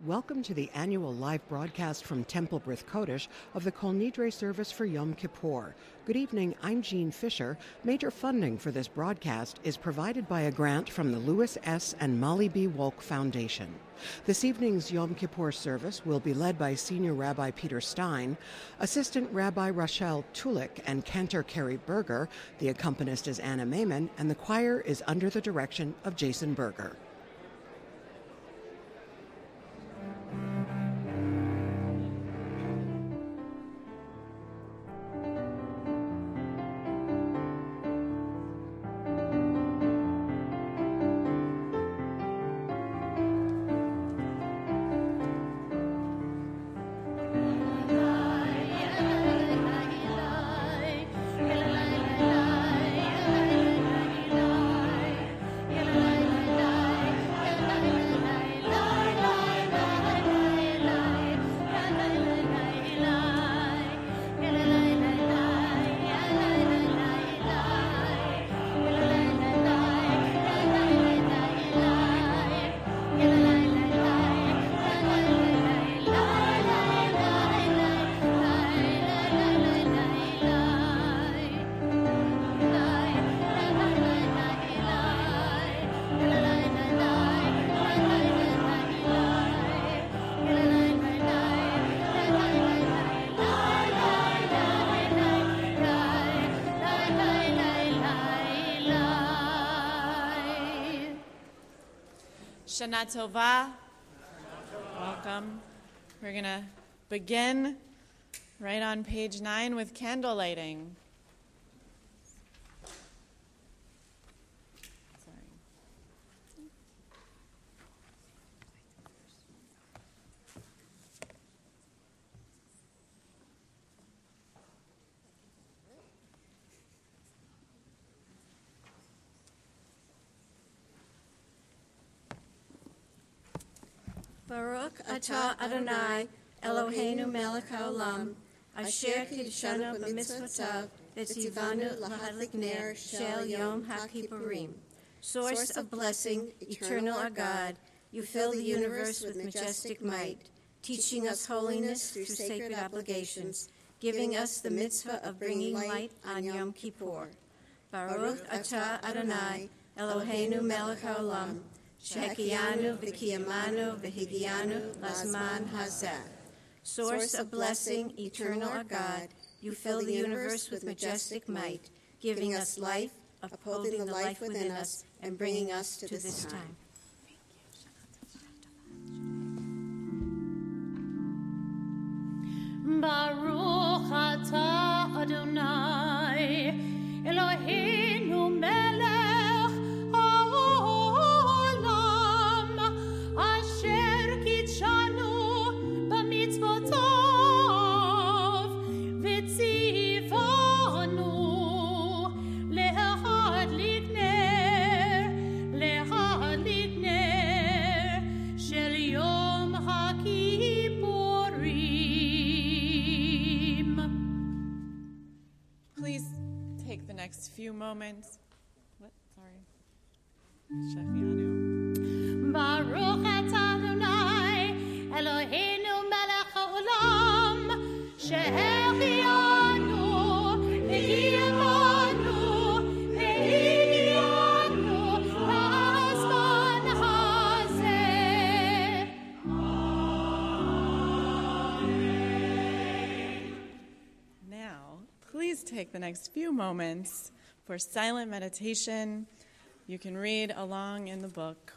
welcome to the annual live broadcast from Temple Brith Kodesh of the Kol Nidre service for Yom Kippur. Good evening, I'm Jean Fisher. Major funding for this broadcast is provided by a grant from the Lewis S. and Molly B. Wolk Foundation. This evening's Yom Kippur service will be led by Senior Rabbi Peter Stein, Assistant Rabbi Rachel Tulik, and Cantor Kerry Berger. The accompanist is Anna Maiman, and the choir is under the direction of Jason Berger. Shana Tova. Welcome. We're going to begin right on page 9 with candle lighting. Baruch atah Adonai, Eloheinu melech haolam, asher kiddushanu b'mitzvotav, v'tzivanu lahadlik ner shel Yom HaKippurim. Source of blessing, eternal our God, you fill the universe with majestic might, teaching us holiness through sacred obligations, giving us the mitzvah of bringing light on Yom Kippur. Baruch atah Adonai, Eloheinu melech haolam, Shehekianu v'kiyamanu v'higianu lazman hazeh. Source of blessing, eternal our God, you fill the universe with majestic might, giving us life, upholding the life within us, and bringing us to this time. Baruch atah Adonai, Eloheinu melech next few moments. Shefianu. Baruch atah Adonai, Eloheinu melech haolam, shehechianu v'kiyamanu v'higianu lazman hazeh. Now, please take the next few moments for silent meditation. You can read along in the book.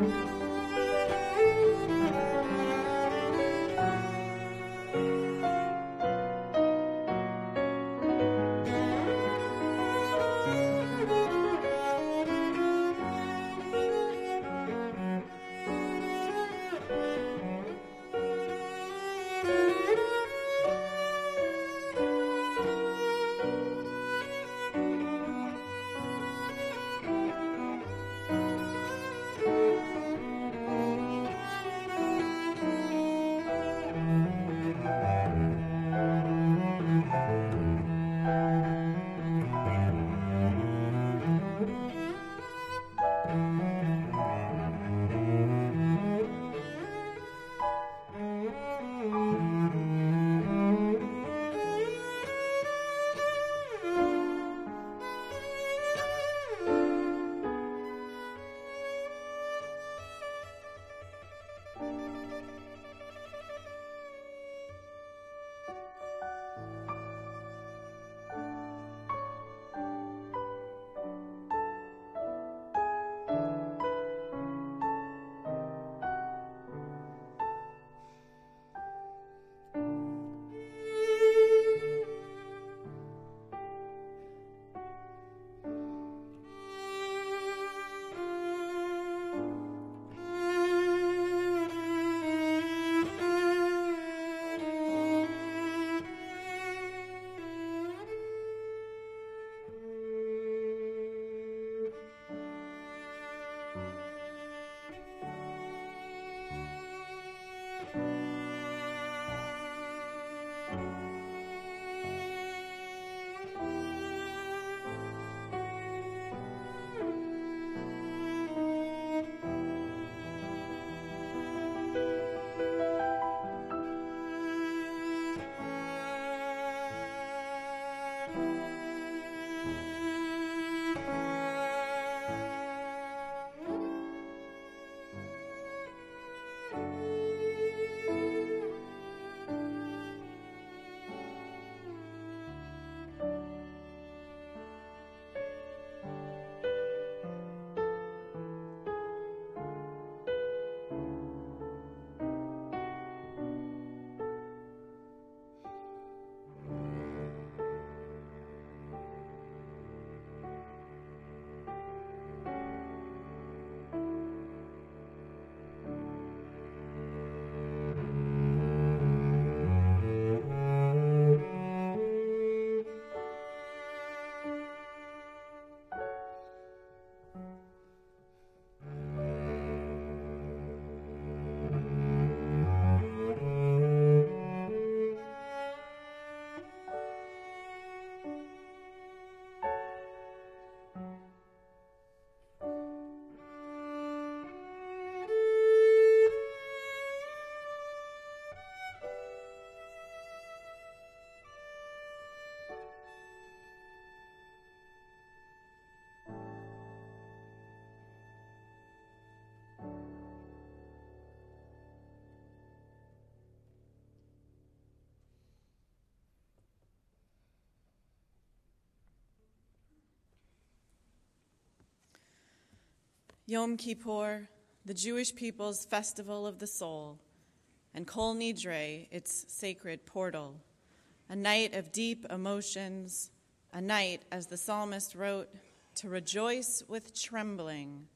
Yom Kippur, the Jewish people's festival of the soul, and Kol Nidre, its sacred portal, a night of deep emotions, a night, as the psalmist wrote, to rejoice with trembling.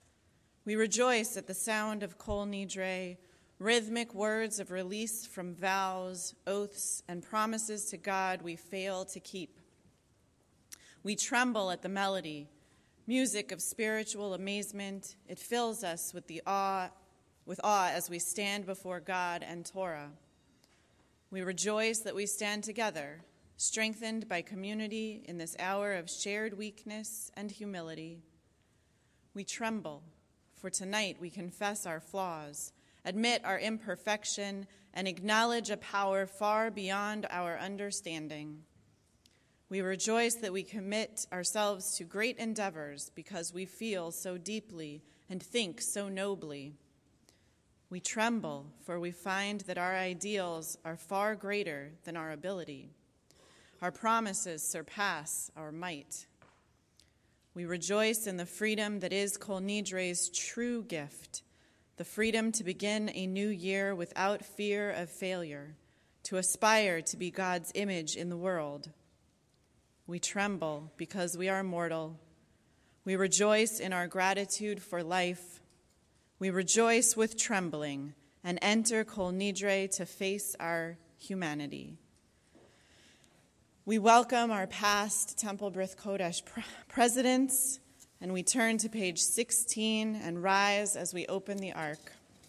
We rejoice at the sound of Kol Nidre, rhythmic words of release from vows, oaths, and promises to God we fail to keep. We tremble at the melody, music of spiritual amazement. It fills us with awe as we stand before God and Torah. We rejoice that we stand together, strengthened by community in this hour of shared weakness and humility. We tremble, for tonight we confess our flaws, admit our imperfection, and acknowledge a power far beyond our understanding. We rejoice that we commit ourselves to great endeavors because we feel so deeply and think so nobly. We tremble, for we find that our ideals are far greater than our ability. Our promises surpass our might. We rejoice in the freedom that is Kol Nidre's true gift, the freedom to begin a new year without fear of failure, to aspire to be God's image in the world. We tremble because we are mortal. We rejoice in our gratitude for life. We rejoice with trembling and enter Kol Nidre to face our humanity. We welcome our past Temple B'rith Kodesh presidents, and we turn to page 16 and rise as we open the Ark.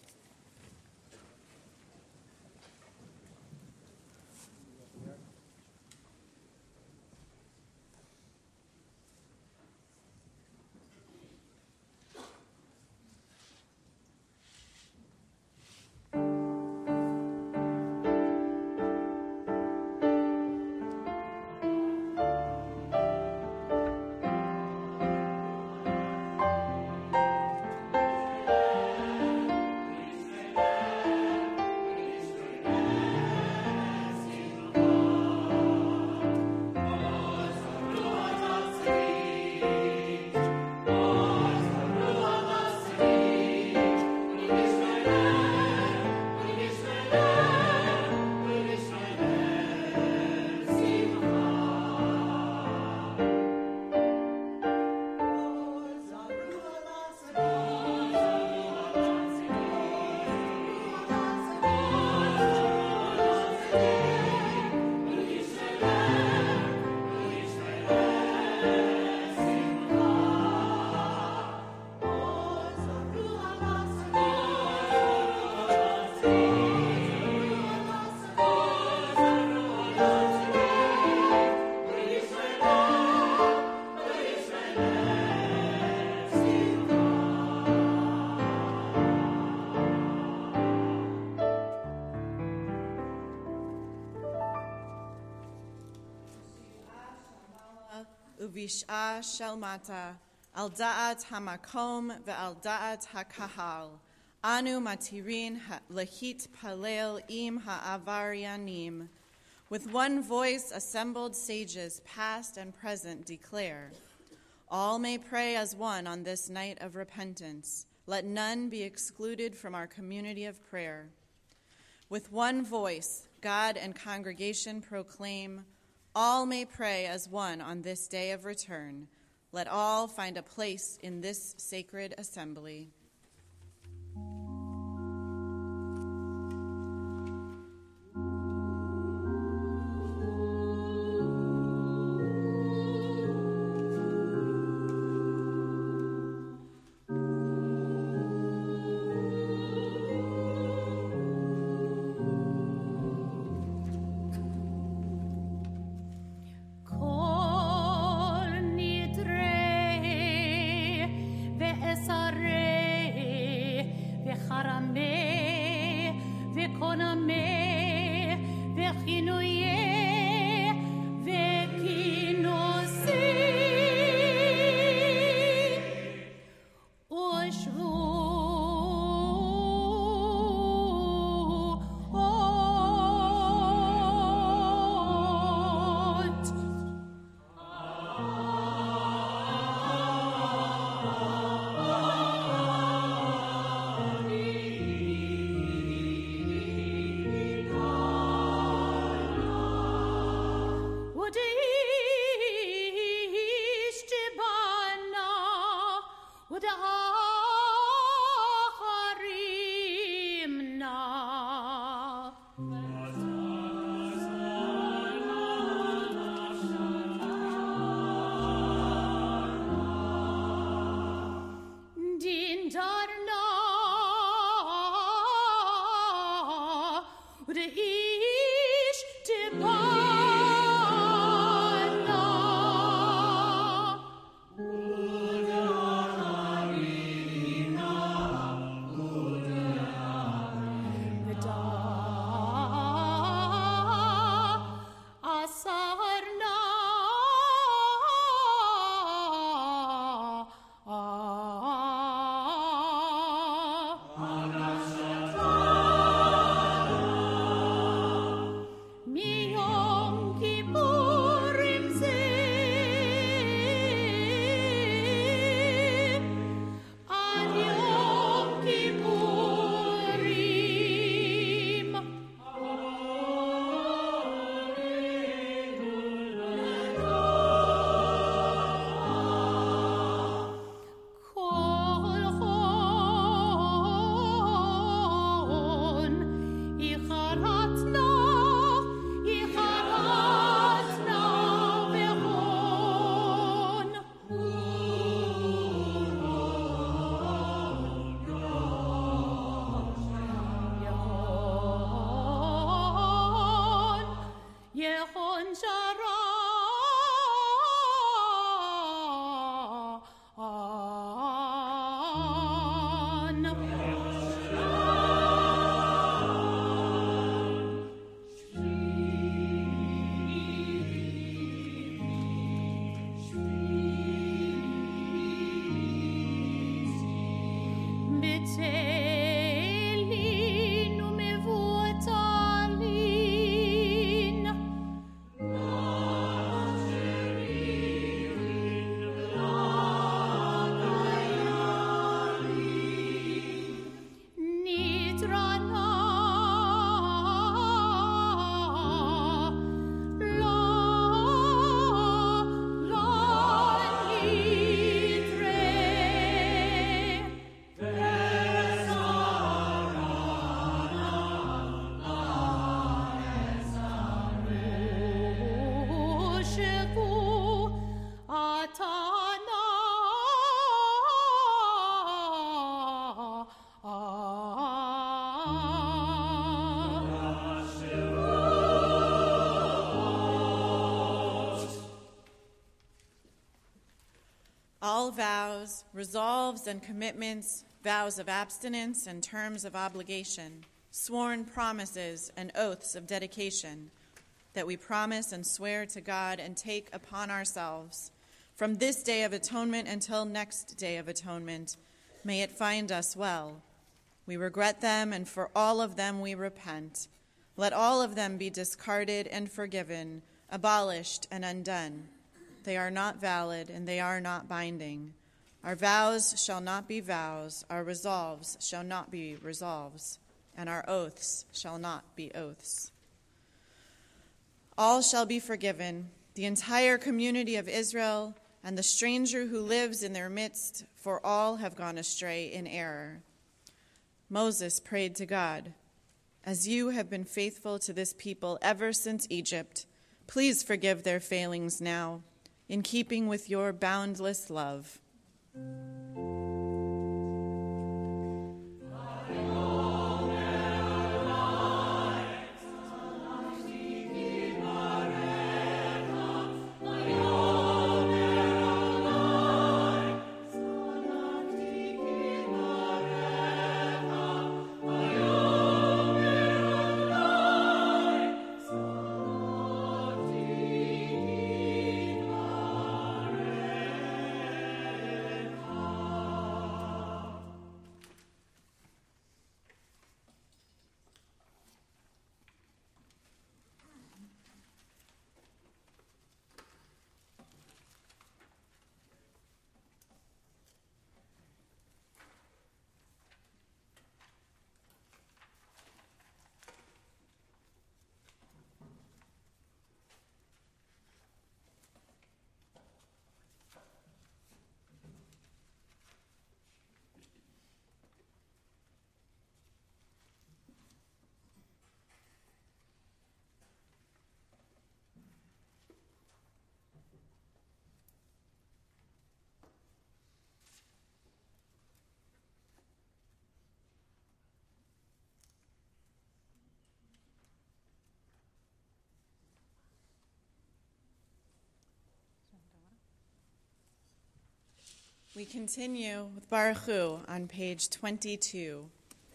Uvish'a shelmata, al da'at hamakom ve'al da'at hakahal, anu matirin lehit palel im ha'avaryanim. With one voice, assembled sages, past and present, declare, all may pray as one on this night of repentance. Let none be excluded from our community of prayer. With one voice, God and congregation proclaim, all may pray as one on this day of return. Let all find a place in this sacred assembly. All vows, resolves, and commitments, vows of abstinence and terms of obligation, sworn promises and oaths of dedication that we promise and swear to God and take upon ourselves from this day of atonement until next day of atonement, may it find us well. We regret them, and for all of them we repent. Let all of them be discarded and forgiven, abolished and undone. They are not valid, and they are not binding. Our vows shall not be vows, our resolves shall not be resolves, and our oaths shall not be oaths. All shall be forgiven, the entire community of Israel, and the stranger who lives in their midst, for all have gone astray in error. Moses prayed to God, "As you have been faithful to this people ever since Egypt, please forgive their failings now, in keeping with your boundless love." We continue with Baruch Hu on page 22.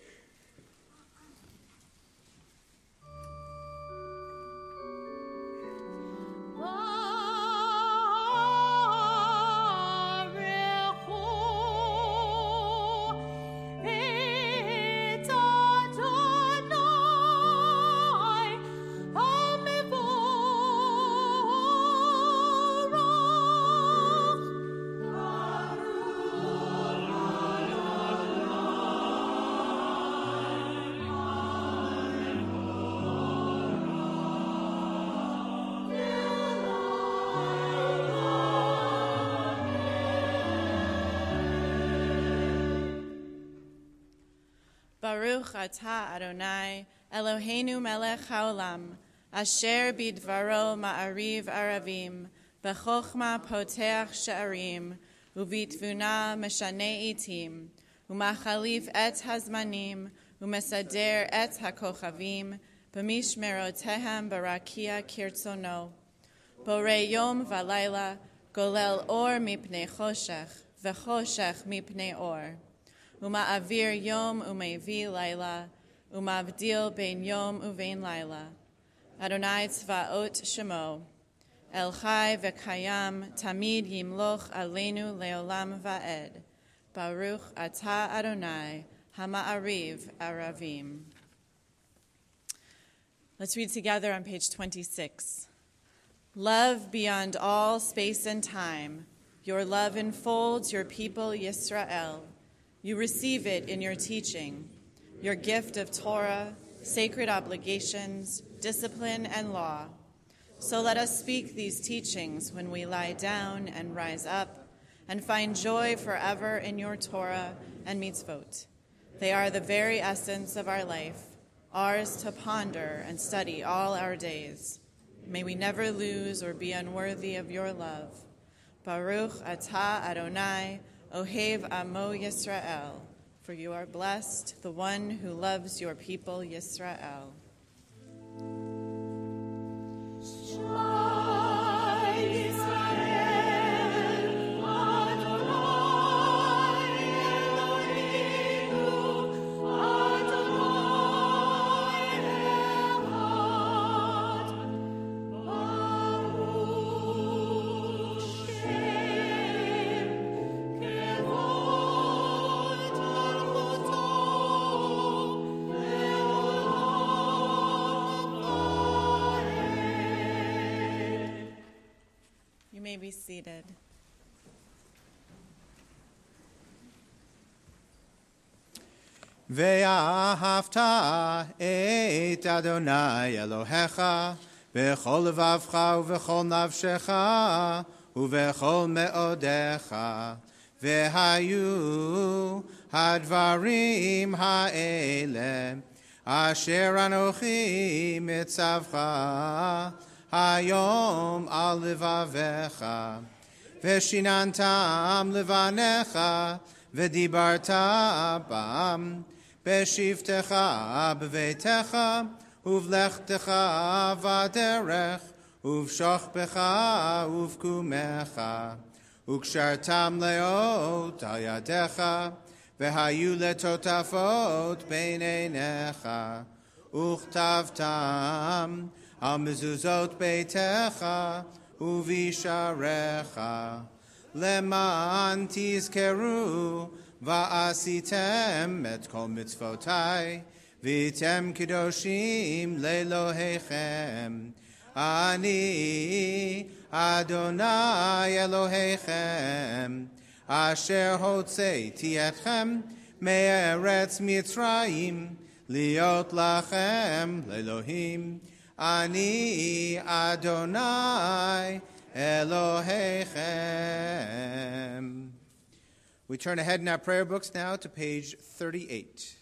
Baruch atah Adonai, Eloheinu melech haolam, asher bidvaro ma'ariv aravim, b'chochma poteach she'arim, uvitvuna meshane itim, umachalif et hazmanim, umesader et hakochavim, b'mishmerotehem barakia kirtzono. Borei yom v'layla, golel or mipnei choshech, v'choshech mipnei or. Uma'avir yom umevi laila, umavdil bein yom uvein laila. Adonai tzvaot shemo, El chai v'kayam tamid yimloch aleinu leolam va'ed. Baruch atah Adonai hama'ariv aravim. Let's read together on page 26. Love beyond all space and time. Your love enfolds your people Yisrael. You receive it in your teaching, your gift of Torah, sacred obligations, discipline, and law. So let us speak these teachings when we lie down and rise up, and find joy forever in your Torah and mitzvot. They are the very essence of our life, ours to ponder and study all our days. May we never lose or be unworthy of your love. Baruch atah Adonai, Ohev Amo Yisrael, for you are blessed, the one who loves your people Yisrael. You may be seated. ואהבת את אדוני אלוהיך בכל לבבך ובכל נפשך ובכל מאודיך, והיו הדברים האלה אשר אנוכי מצווך היום על לבביך, ושיננתם לבניך ודיברת בם בשבתך בביתך ובלכתך בדרך ובשוכבך ובקומך, וקשרתם לאות על ידיך, והיו לטוטפות בין עיניך, וכתבתם על מזוזות ביתך ובשעריך, למען תזכרו ועשיתם את כל מצוותי, והייתם קדושים לאלוהיכם. אני אדוני אלוהיכם, אשר הוצאתי אתכם מארץ מצרים, להיות לכם לאלוהים. אני אדוני Elohechem. We turn ahead in our prayer books now to page 38.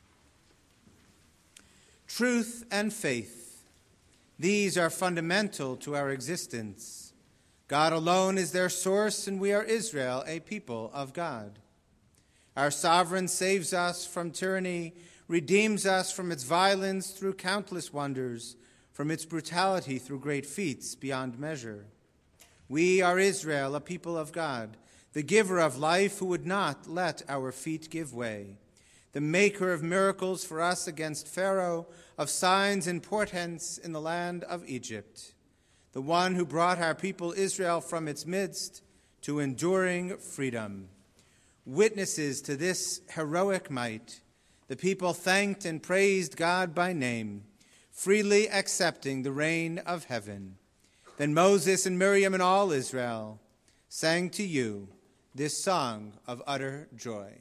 Truth and faith, these are fundamental to our existence. God alone is their source, and we are Israel, a people of God. Our sovereign saves us from tyranny, redeems us from its violence through countless wonders, from its brutality through great feats beyond measure. We are Israel, a people of God, the giver of life who would not let our feet give way, the maker of miracles for us against Pharaoh, of signs and portents in the land of Egypt, the one who brought our people Israel from its midst to enduring freedom. Witnesses to this heroic might, the people thanked and praised God by name, freely accepting the reign of heaven. Then Moses and Miriam and all Israel sang to you this song of utter joy.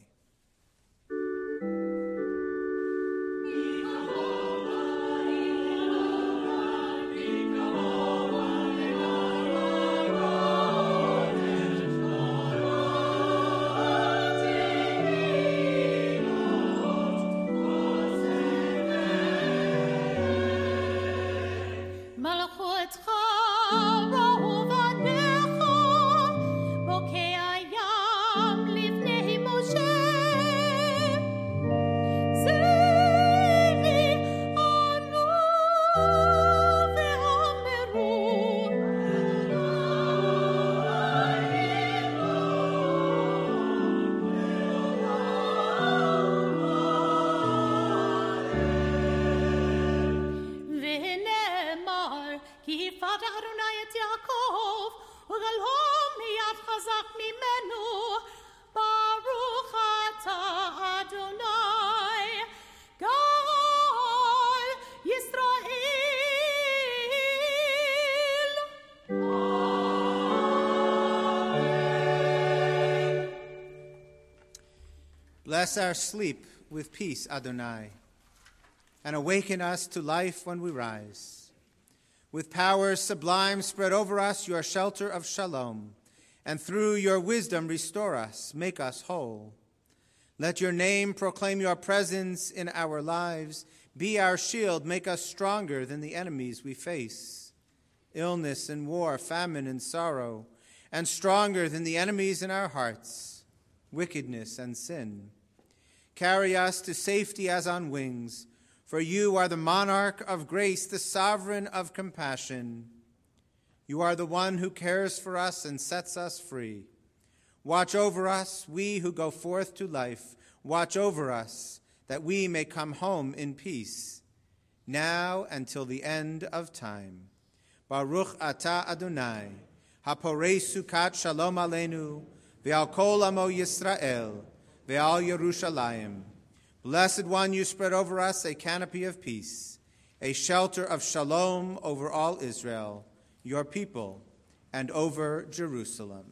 Moshe יד אדוני את יעקב, וגלום מיד חזק ממנו. ברוך אתה אדוני, גאל ישראל. Bless our sleep with peace, Adonai, and awaken us to life when we rise. With powers sublime spread over us your shelter of shalom, and through your wisdom restore us, make us whole. Let your name proclaim your presence in our lives. Be our shield, make us stronger than the enemies we face. Illness and war, famine and sorrow, and stronger than the enemies in our hearts, wickedness and sin. Carry us to safety as on wings, for you are the monarch of grace, the sovereign of compassion. You are the one who cares for us and sets us free. Watch over us, we who go forth to life. Watch over us, that we may come home in peace, now until the end of time. Baruch atah Adonai, haporei sukat shalom aleinu, ve'al kol amo Yisrael, ve'al Yerushalayim. Blessed One, you spread over us a canopy of peace, a shelter of shalom over all Israel, your people, and over Jerusalem.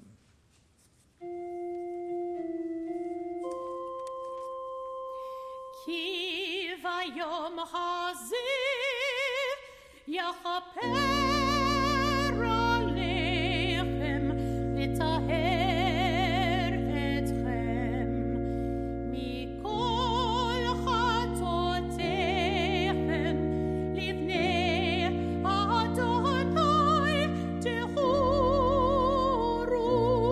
כי ביום הזה יכפר עליכם לטהר אתכם מכל חטאותיכם לפני אדוני טהורו.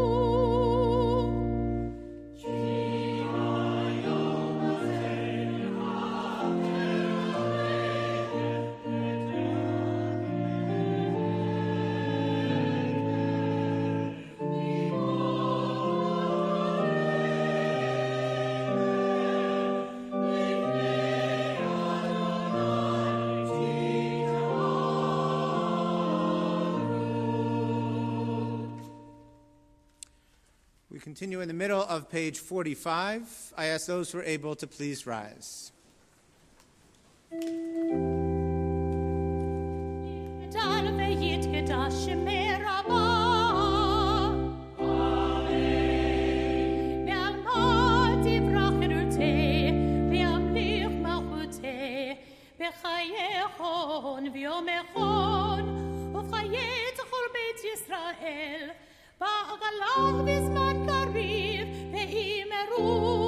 We continue in the middle of page 45. I ask those who are able to please rise. יגדל ויתקדש שמי רבה. ועל מה תברח חרותי, וימליך מלכותי, בחיי חון ויומכון, ובחיי כל בית ישראל, בעגלה בזמן קריב, ואימרו.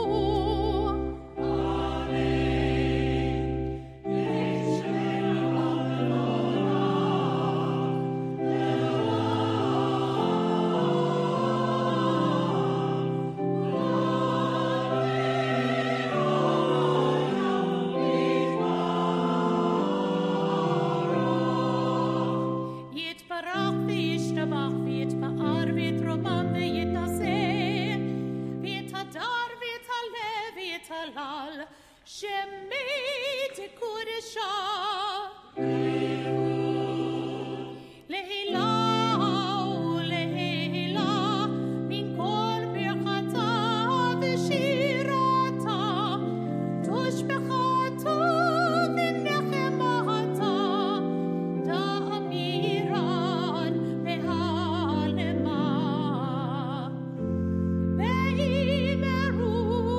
יתברך וישתבח ויתפאר ויתרומם ויתנשא ויתהדר ויתעלה ויתהלל שמי תקודשה להילה ולהילה מן כל ברכתה ושירתה תושבחתה ונחמתה דאמירן והלמה ואימרו.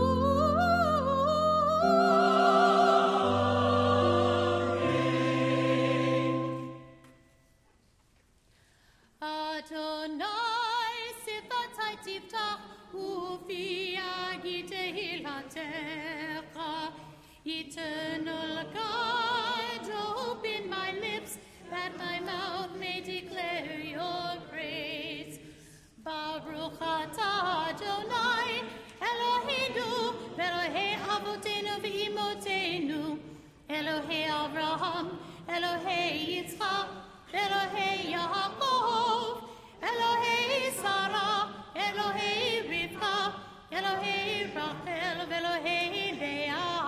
אדוני שפתי תפתח ופי תהילתך. Eternal God, open my lips that my mouth may declare your praise. Baruch atah Adonai Eloheinu Elohei avotenu ve'imotenu Elohei Avraham Elohei Yitzchak Elohei Yaakov Elohei Sarah Elohei Rivka Elohei Rachel Elohei Leah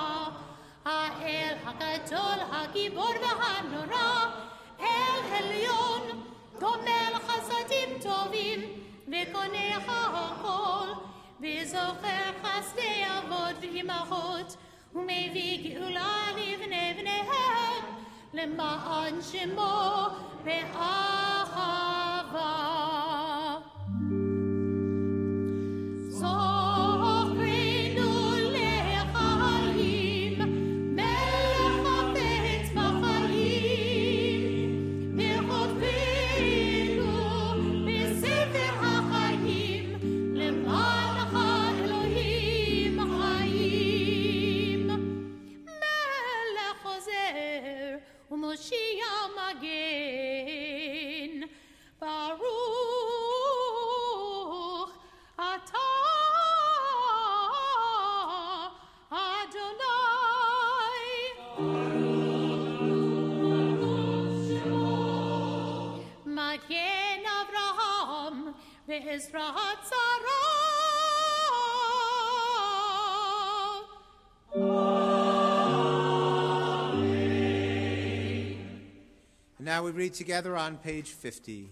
האל הגדול, הגיבור והנורא, אל עליון, גומל חסדים טובים וקונה הכל וזוכר חסדי אבות ואימהות ומביא גאולה לבני בניהם למען שמו באהבה. Now we read together on page 50.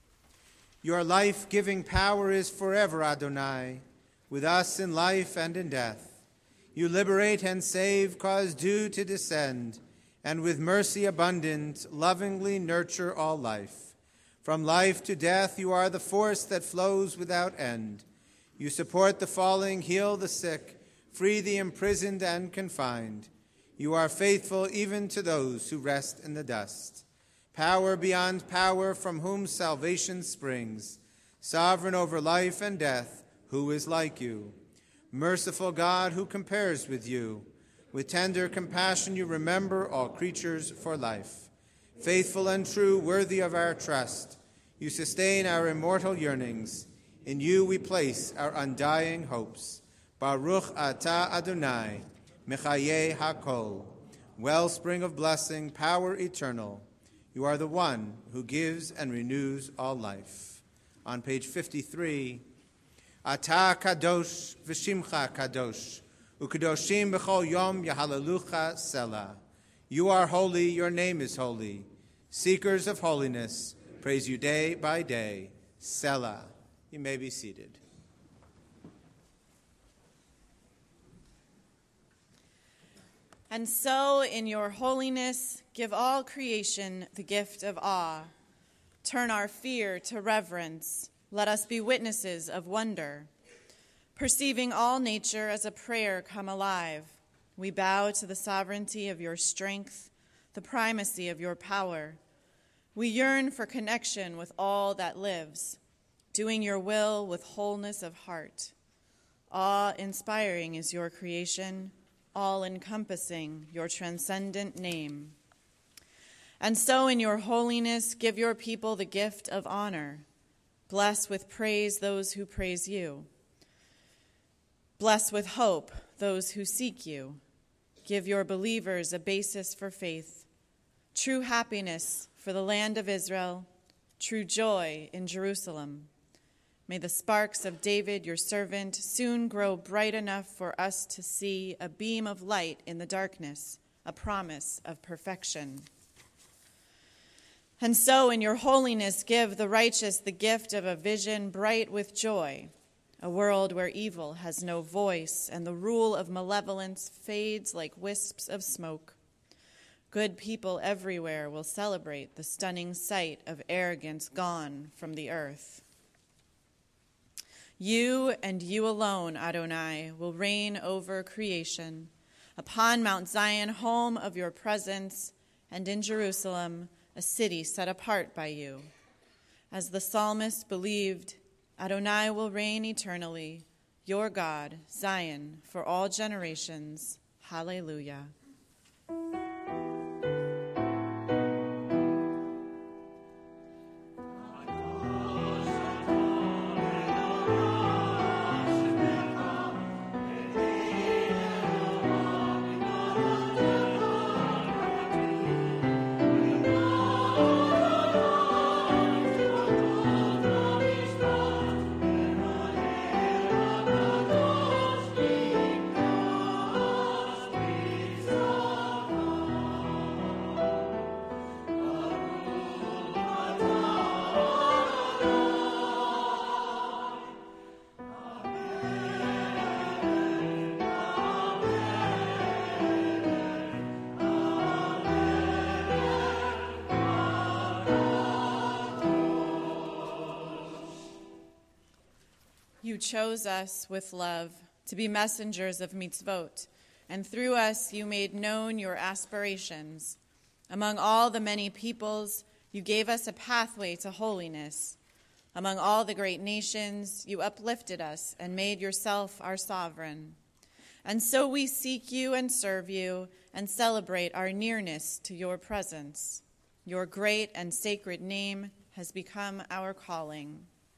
Your life-giving power is forever, Adonai, with us in life and in death. You liberate and save, cause dew to descend, and with mercy abundant, lovingly nurture all life. From life to death, you are the force that flows without end. You support the falling, heal the sick, free the imprisoned and confined. You are faithful even to those who rest in the dust. Power beyond power, from whom salvation springs. Sovereign over life and death, who is like you? Merciful God, who compares with you? With tender compassion you remember all creatures for life. Faithful and true, worthy of our trust, you sustain our immortal yearnings. In you we place our undying hopes. Baruch atah Adonai, Mechayeh HaKol, wellspring of blessing, power eternal. You are the one who gives and renews all life. On page 53, Atah kadosh v'shimcha kadosh, u'kadoshim b'chol yom yahalalucha selah. You are holy, your name is holy. Seekers of holiness, praise you day by day. Selah. You may be seated. And so, in your holiness, give all creation the gift of awe. Turn our fear to reverence. Let us be witnesses of wonder. Perceiving all nature as a prayer come alive, we bow to the sovereignty of your strength, the primacy of your power. We yearn for connection with all that lives, doing your will with wholeness of heart. Awe-inspiring is your creation, all-encompassing your transcendent name. And so in your holiness, give your people the gift of honor. Bless with praise those who praise you. Bless with hope those who seek you. Give your believers a basis for faith, true happiness for the land of Israel, true joy in Jerusalem. May the sparks of David, your servant, soon grow bright enough for us to see a beam of light in the darkness, a promise of perfection. And so, in your holiness, give the righteous the gift of a vision bright with joy, a world where evil has no voice and the rule of malevolence fades like wisps of smoke. Good people everywhere will celebrate the stunning sight of arrogance gone from the earth. You and you alone, Adonai, will reign over creation, upon Mount Zion, home of your presence, and in Jerusalem, a city set apart by you. As the psalmist believed, Adonai will reign eternally, your God, Zion, for all generations. Hallelujah. you chose us with love to be messengers of mitzvot, and through us you made known your aspirations. Among all the many peoples, you gave us a pathway to holiness. Among all the great nations, you uplifted us and made yourself our sovereign. And so we seek you and serve you and celebrate our nearness to your presence. Your great and sacred name has become our calling.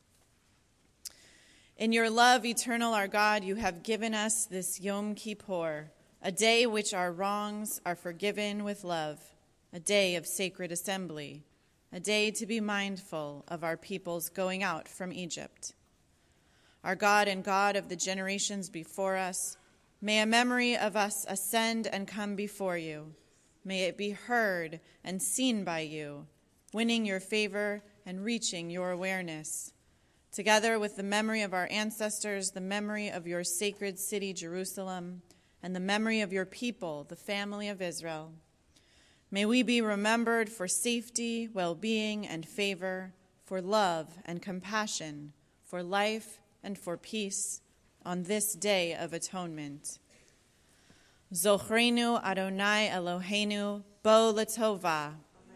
In your love, eternal our God, you have given us this Yom Kippur, a day which our wrongs are forgiven with love, a day of sacred assembly, a day to be mindful of our people's going out from Egypt. Our God and God of the generations before us, may a memory of us ascend and come before you. May it be heard and seen by you, winning your favor and reaching your awareness. Together with the memory of our ancestors, the memory of your sacred city, Jerusalem, and the memory of your people, the family of Israel. May we be remembered for safety, well-being, and favor, for love and compassion, for life and for peace on this day of atonement. Zochrenu Adonai Eloheinu bo l'tova.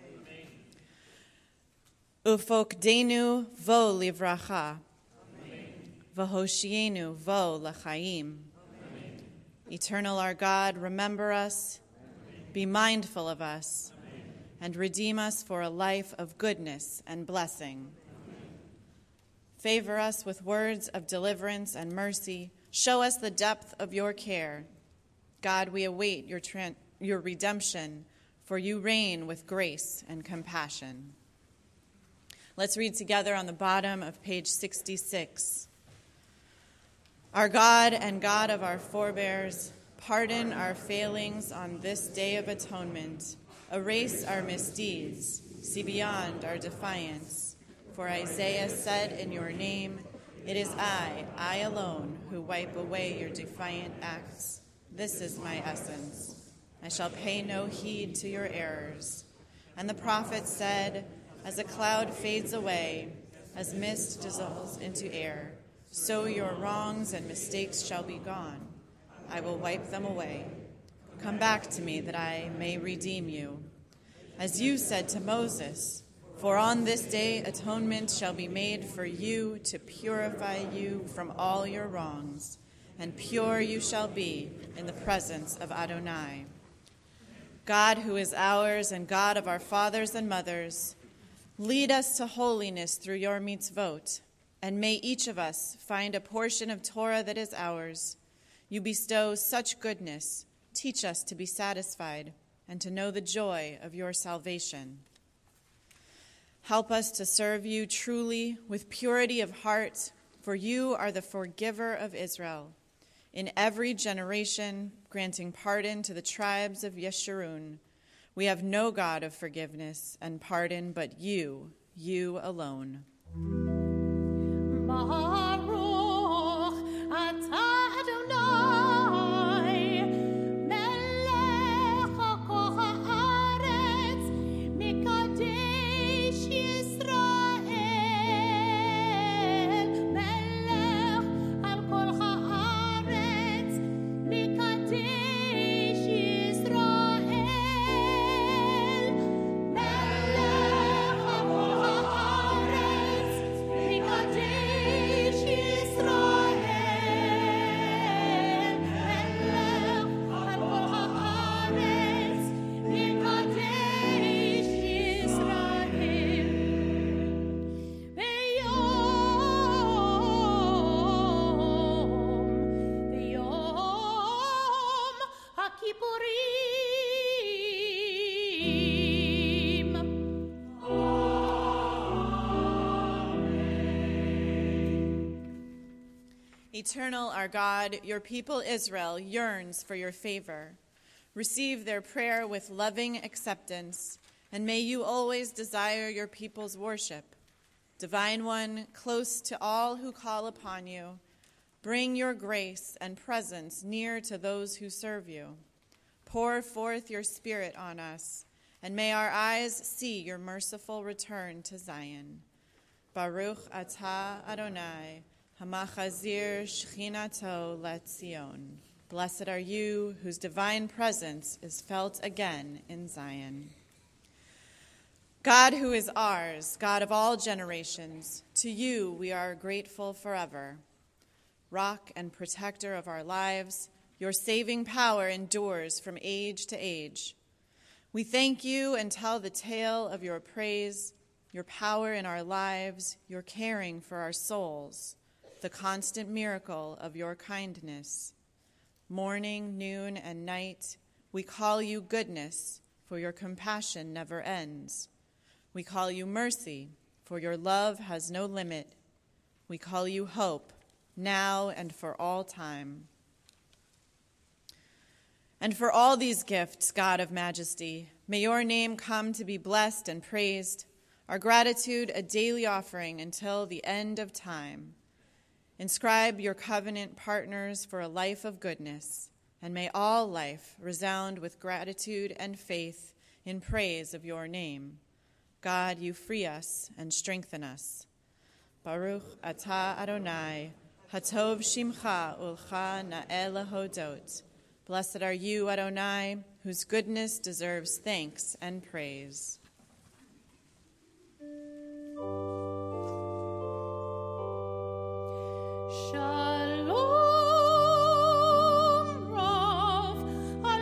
Ufokdenu vo livracha. Vahoshienu vo l'chaim. Eternal our God, remember us, be mindful of us, and redeem us for a life of goodness and blessing. Favor us with words of deliverance and mercy. Show us the depth of your care. God, we await your redemption, for you reign with grace and compassion. Let's read together on the bottom of page 66. Our God and God of our forebears, pardon our failings on this day of atonement. Erase our misdeeds. See beyond our defiance. For Isaiah said in your name, it is I alone, who wipe away your defiant acts. This is my essence. I shall pay no heed to your errors. And the prophet said, as a cloud fades away, as mist dissolves into air, so your wrongs and mistakes shall be gone. I will wipe them away. Come back to me that I may redeem you. As you said to Moses, for on this day atonement shall be made for you to purify you from all your wrongs, and pure you shall be in the presence of Adonai. God who is ours and God of our fathers and mothers, lead us to holiness through your mitzvot, and may each of us find a portion of Torah that is ours. You bestow such goodness. Teach us to be satisfied and to know the joy of your salvation. Help us to serve you truly with purity of heart, for you are the forgiver of Israel. In every generation, granting pardon to the tribes of Yeshurun, we have no God of forgiveness and pardon but you alone. Baruch atah Adonai, melech kol haaretz, mikadesh Yisrael, melech al kol haaretz, mikadesh Yisrael, melech al kol haaretz, mikadesh Yisrael, melech al kol haaretz, mikadesh Yisrael. ביום הכיפורים. Eternal our God, your people Israel yearns for your favor. Receive their prayer with loving acceptance, and may you always desire your people's worship. Divine One, close to all who call upon you, bring your grace and presence near to those who serve you. Pour forth your Spirit on us, and may our eyes see your merciful return to Zion. Baruch atah Adonai, Hamachazir Shechinato Letzion. Blessed are you whose divine presence is felt again in Zion. God who is ours, God of all generations, to you we are grateful forever. Rock and protector of our lives, your saving power endures from age to age. We thank you and tell the tale of your praise, your power in our lives, your caring for our souls, the constant miracle of your kindness. Morning, noon, and night, we call you goodness, for your compassion never ends. We call you mercy, for your love has no limit. We call you hope, now and for all time. And for all these gifts, God of majesty, may your name come to be blessed and praised, our gratitude a daily offering until the end of time. Inscribe your covenant partners for a life of goodness, and may all life resound with gratitude and faith in praise of your name. God, you free us and strengthen us. Baruch atah Adonai, hatov shimcha ulcha na'el hodot. Blessed are you, Adonai, whose goodness deserves thanks and praise. Shalom Rav al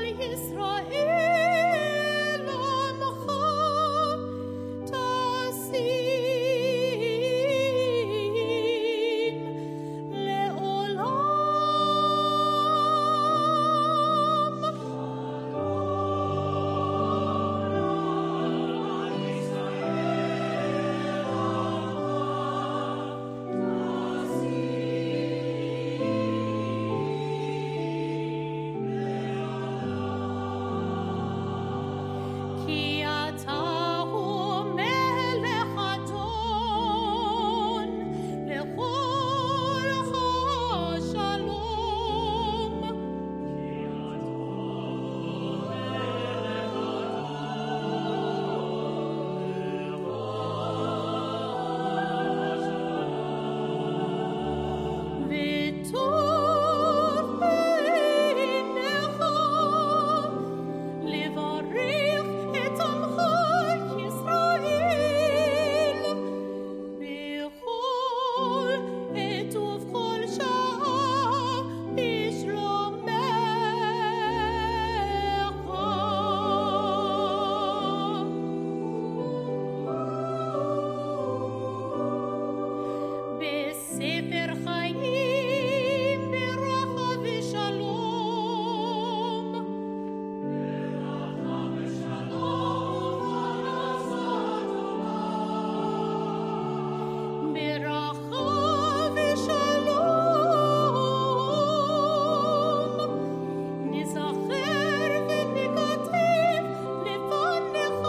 Yisrael Amcha Tasim Ki ata hu melech adon lechol ha-shalom. V'tov beinecha levarich et amcha Yisrael b'chol et ובכל שעה בשלומך. בספר חיים ברכה ושלום. ברכה ושלום. נזכר ונקטר לפניך.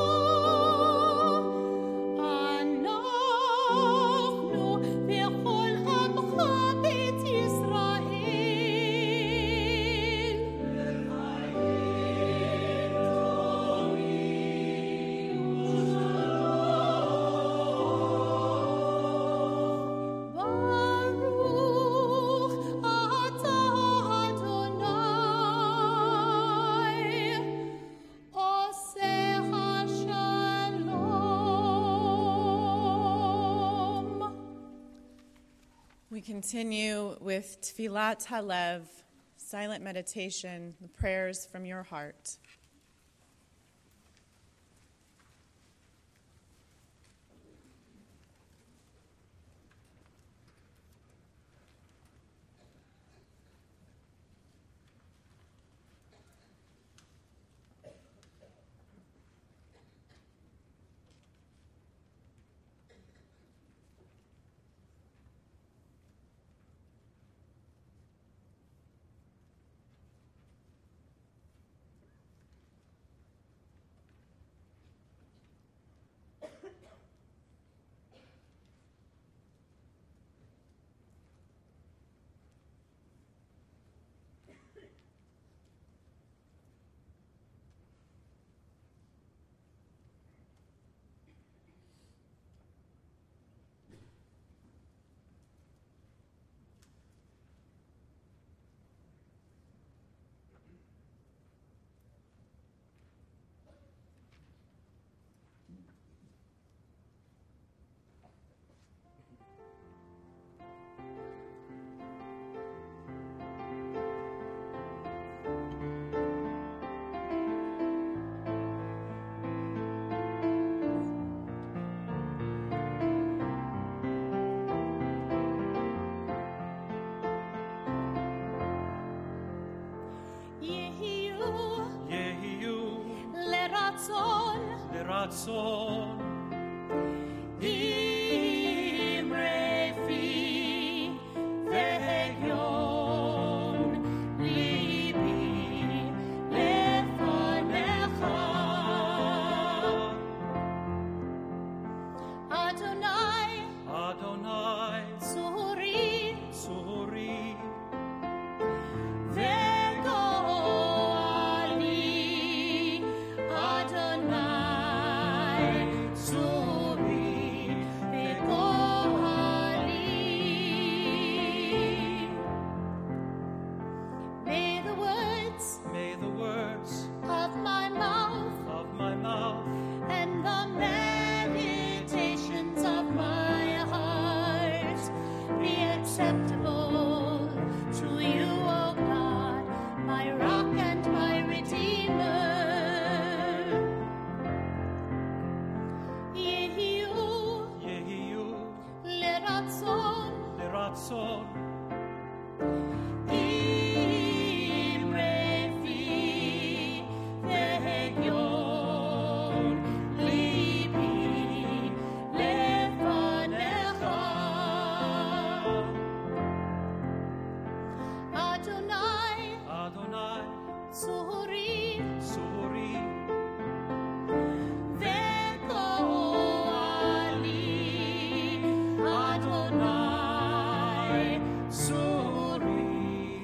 אנחנו וכל עמך בית ישראל. ברוך אתה אדוני עושה השלום. We continue with Tfilat Halev, silent meditation, the prayers from your heart. leratzon. Imrefi ve'egyon libi lefanecha. Adonai, Adonai, Suri, Suri, ve'goali. Adonai, Suri, ve'goali. May the words of my mouth and the meditations of my heart be acceptable to you, O God, my rock and my redeemer. Yehiyu Leratzon, leratzon. Imrefi ve'egyon libi lefanecha. Adonai, Adonai, Suri, Suri, ve'goali. Adonai, Suri,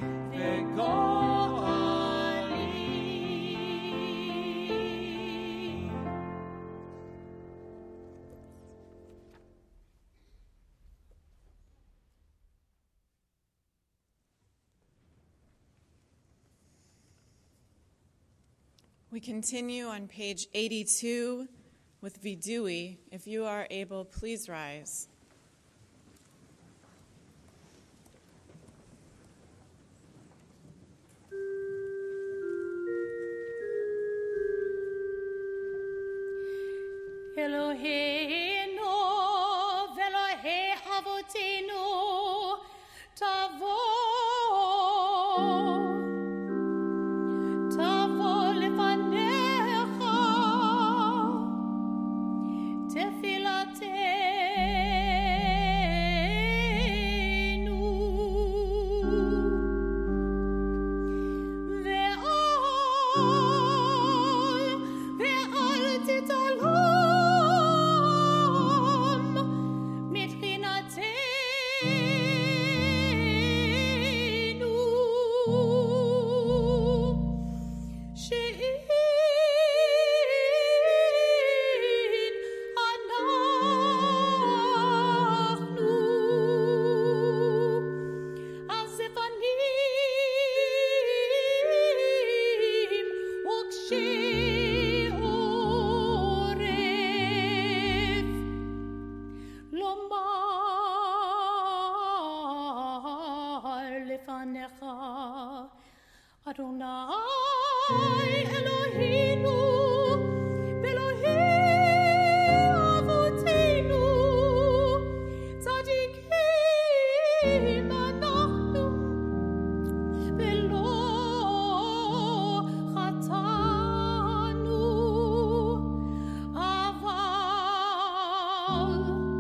ve'goali. We continue on page 82 with Vidui. If you are able, please rise. Eloheinu ve'Elohe Avotenu tavo lefanecha tefilatenu ve'al titalam mitchinatenu she'in anachnu azefanim ukshei oref lomar lefanecha Adonai Eloheinu ve'Elohe Avotenu tzadikim anachnu ve'lo chatanu aval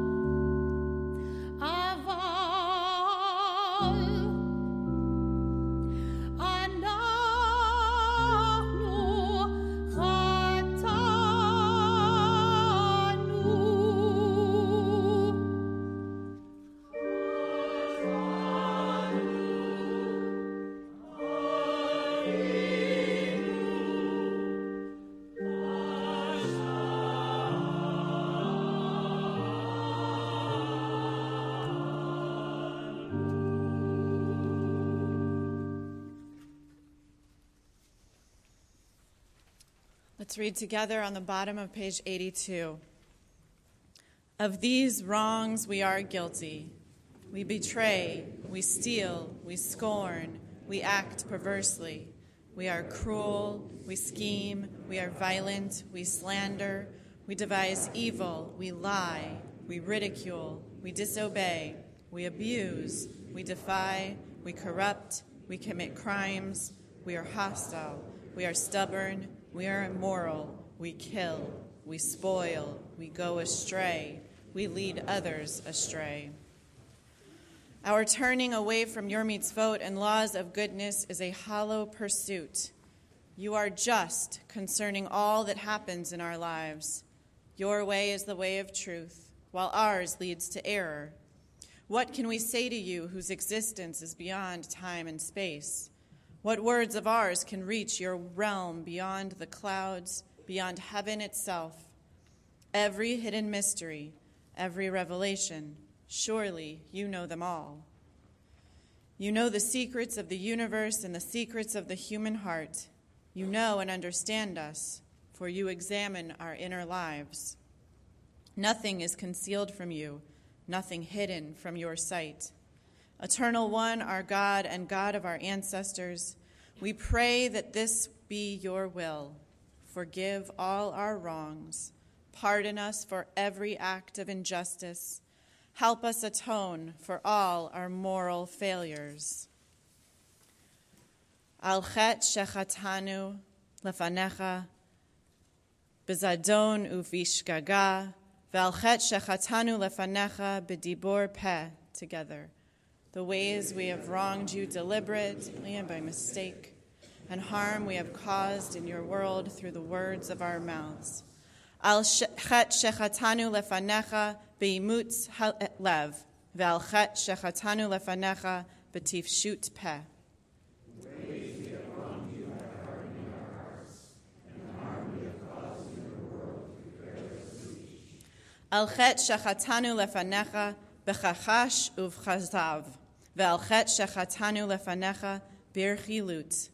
Let's read together on the bottom of page 82. Of these wrongs we are guilty. We betray, we steal, we scorn, we act perversely. We are cruel, we scheme, we are violent, we slander, we devise evil, we lie, we ridicule, we disobey, we abuse, we defy, we corrupt, we commit crimes, we are hostile, we are stubborn, we are immoral, we kill, we spoil, we go astray, we lead others astray. Our turning away from your mitzvot and laws of goodness is a hollow pursuit. You are just concerning all that happens in our lives. Your way is the way of truth, while ours leads to error. What can we say to you whose existence is beyond time and space? What words of ours can reach your realm beyond the clouds, beyond heaven itself? Every hidden mystery, every revelation, surely you know them all. You know the secrets of the universe and the secrets of the human heart. You know and understand us, for you examine our inner lives. Nothing is concealed from you, nothing hidden from your sight. Eternal One, our God and God of our ancestors, we pray that this be your will. Forgive all our wrongs. Pardon us for every act of injustice. Help us atone for all our moral failures. Al chet shechatanu lefanecha bezadon uvishgaga ve'al chet shechatanu lefanecha bedibor peh, together. The ways we have wronged you deliberately and by mistake, and harm we have caused in your world through the words of our mouths. Al chet shechatanu lefanecha beimutz lev, ve'al chet shechatanu lefanecha betifshut peh. Al chet shechatanu lefanecha bechachash uvchazav, ve'al chet shechatanu lefanecha birchilut.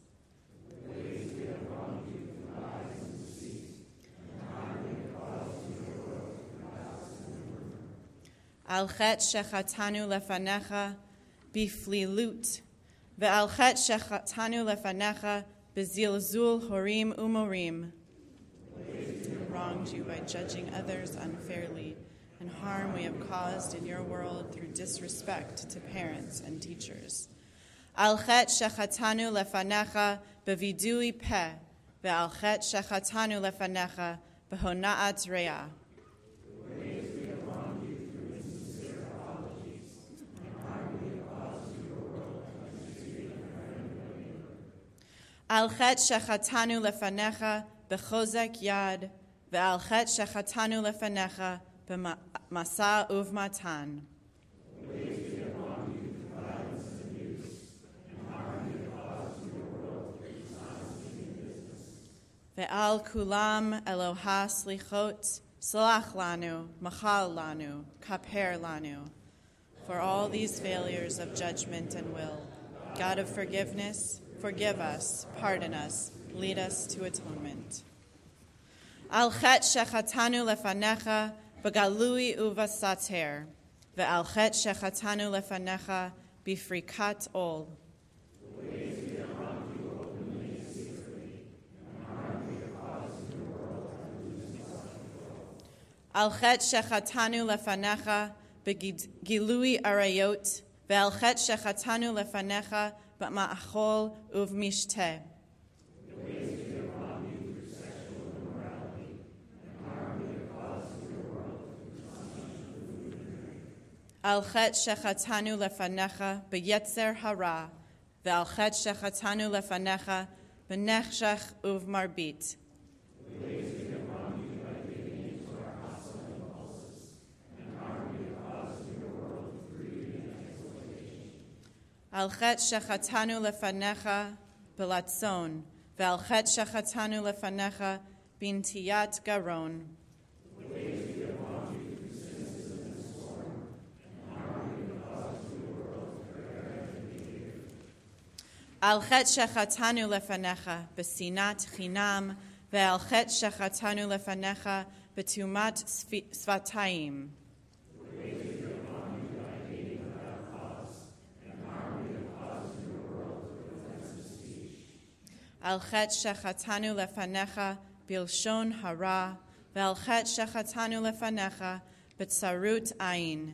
Al chet shechatanu lefanecha biflilut, ve'al chet shechatanu lefanecha bezilzul horim umorim. Wronged you by judging others unfairly, and harm we have caused in your world through disrespect to parents and teachers. Al chet shechatanu lefanecha bevidui peh, ve'al chet shechatanu lefanecha behona'at re'ah. Al chet shechatanu lefanecha bechozek yad, ve'al chet shechatanu lefanecha b'masa uvmatan. Ve'al kulam Eloha slichot, salach lanu, machal lanu, kaper lanu. For all these failures of judgment and will, God of forgiveness, forgive us, pardon us, lead us to atonement. Al chet shechatanu lefanecha begalui uvasater, ve'al chet shechatanu lefanecha bifrikat ol. Al chet shechatanu lefanecha begilui arayot, ve'al chet shechatanu lefanecha b'ma'achol uvmishteh. Al chet shechatanu lefanecha b'yetzer hara, ve'al chet shechatanu lefanecha b'nechshech uvmarbit. Al chet shechatanu lefanecha b'latzon, ve'al chet shechatanu lefanecha b'intiyat garon. Al chet shechatanu lefanecha b'sinat chinam, ve'al chet shechatanu lefanecha b'tumat svatayim. Al chet shechatanu lefanecha bilshon hara, ve'al chet shechatanu lefanecha b'tsarut ayin.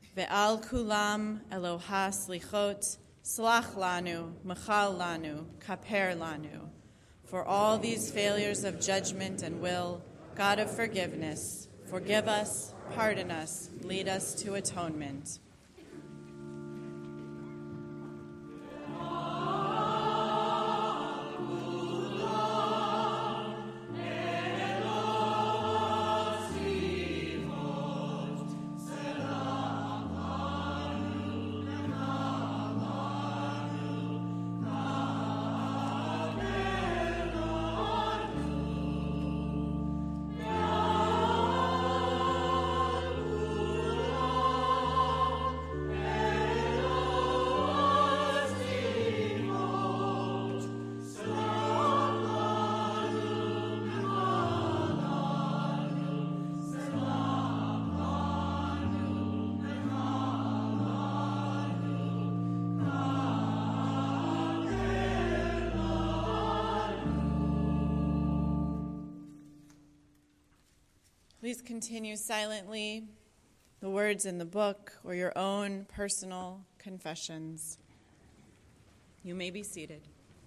Ve'al kulam Eloha slichot, slach lanu, machal lanu, kaper lanu. For all these failures of judgment and will, God of forgiveness, forgive us, pardon us, lead us to atonement. Please continue silently the words in the book or your own personal confessions. You may be seated.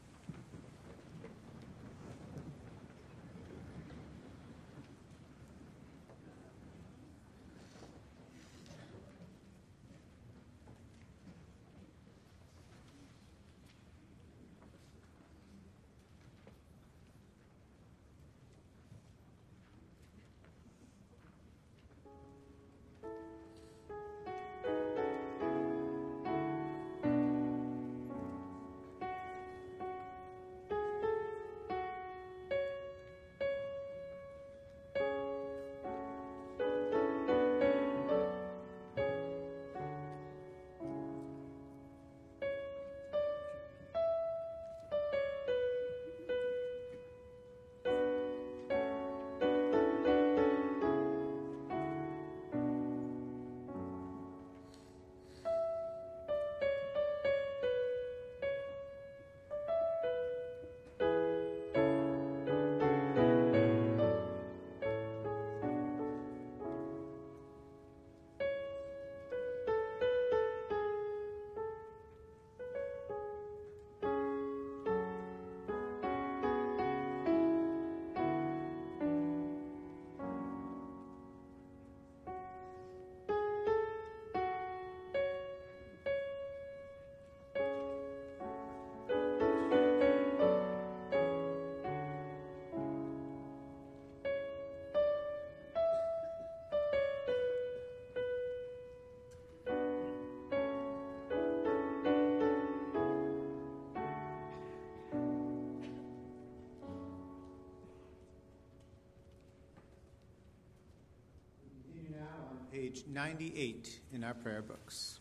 Page 98 in our prayer books.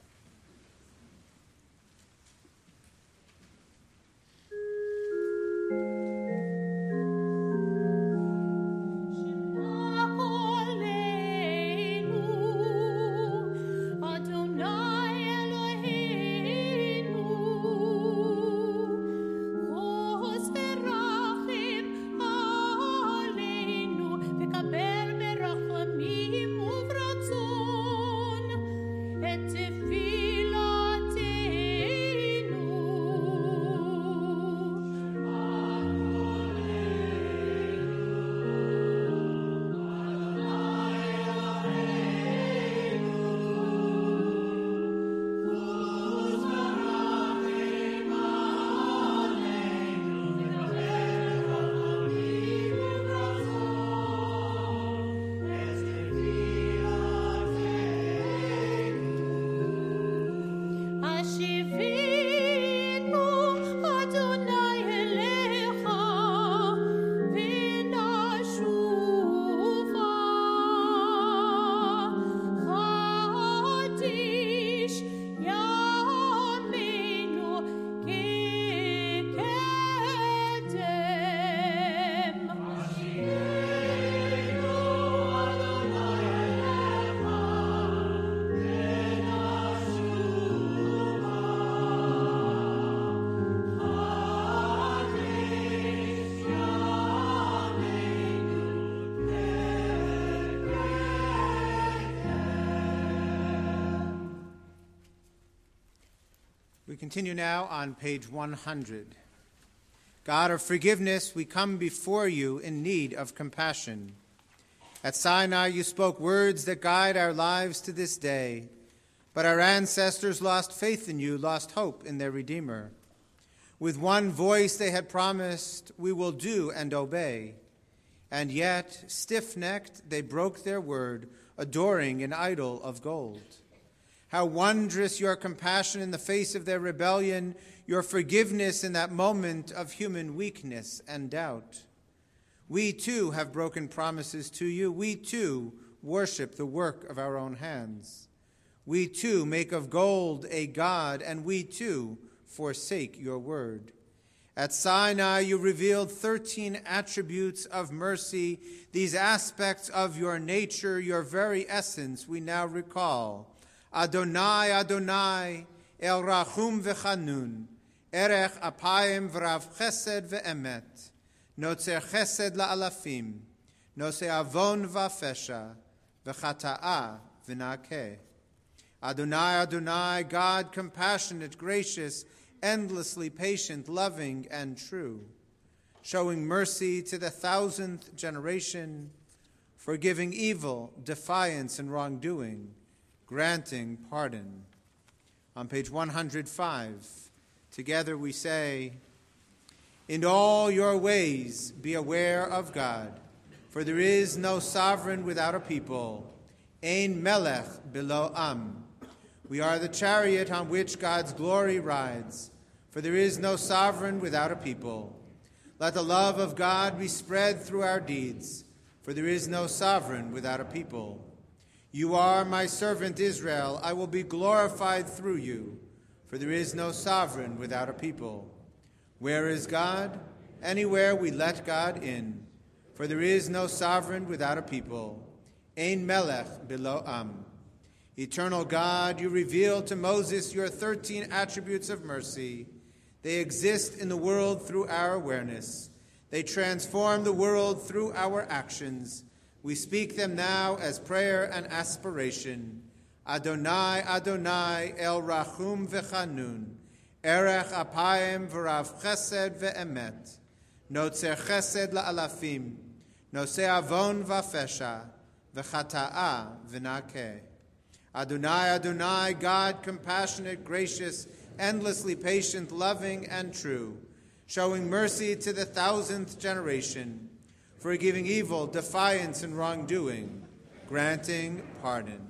If We continue now on page 100. God of forgiveness, we come before you in need of compassion. At Sinai, you spoke words that guide our lives to this day, but our ancestors lost faith in you, lost hope in their Redeemer. With one voice they had promised, we will do and obey. And yet, stiff-necked, they broke their word, adoring an idol of gold. How wondrous your compassion in the face of their rebellion, your forgiveness in that moment of human weakness and doubt. We too have broken promises to you. We too worship the work of our own hands. We too make of gold a god, and we too forsake your word. At Sinai, you revealed 13 attributes of mercy. These aspects of your nature, your very essence, we now recall. Adonai, Adonai, El Rachum V'Chanun, Erech Apayim V'Rav Chesed V'Emet, Notzer Chesed La'alafim, Nose Avon V'Afesha, V'Chata'a V'Nakeh. Adonai, Adonai, God compassionate, gracious, endlessly patient, loving, and true, showing mercy to the 1,000th generation, forgiving evil, defiance, and wrongdoing, granting pardon. On page 105, together we say, in all your ways be aware of God, for there is no sovereign without a people, ein melech below am. We are the chariot on which God's glory rides, for there is no sovereign without a people. Let the love of God be spread through our deeds, for there is no sovereign without a people. You are my servant Israel. I will be glorified through you, for there is no sovereign without a people. Where is God? Anywhere we let God in, for there is no sovereign without a people. Ein melech below am. Eternal God, you revealed to Moses your 13 attributes of mercy. They exist in the world through our awareness. They transform the world through our actions. We speak them now as prayer and aspiration. Adonai, Adonai, El Rachum V'Chanun, Erech Apayim V'Rav Chesed V'Emet, Notzer Chesed La'alafim, Nose Avon V'Afesha, V'Chata'a V'Nakeh. Adonai, Adonai, God compassionate, gracious, endlessly patient, loving, and true, showing mercy to the 1,000th generation, forgiving evil, defiance, and wrongdoing, granting pardon.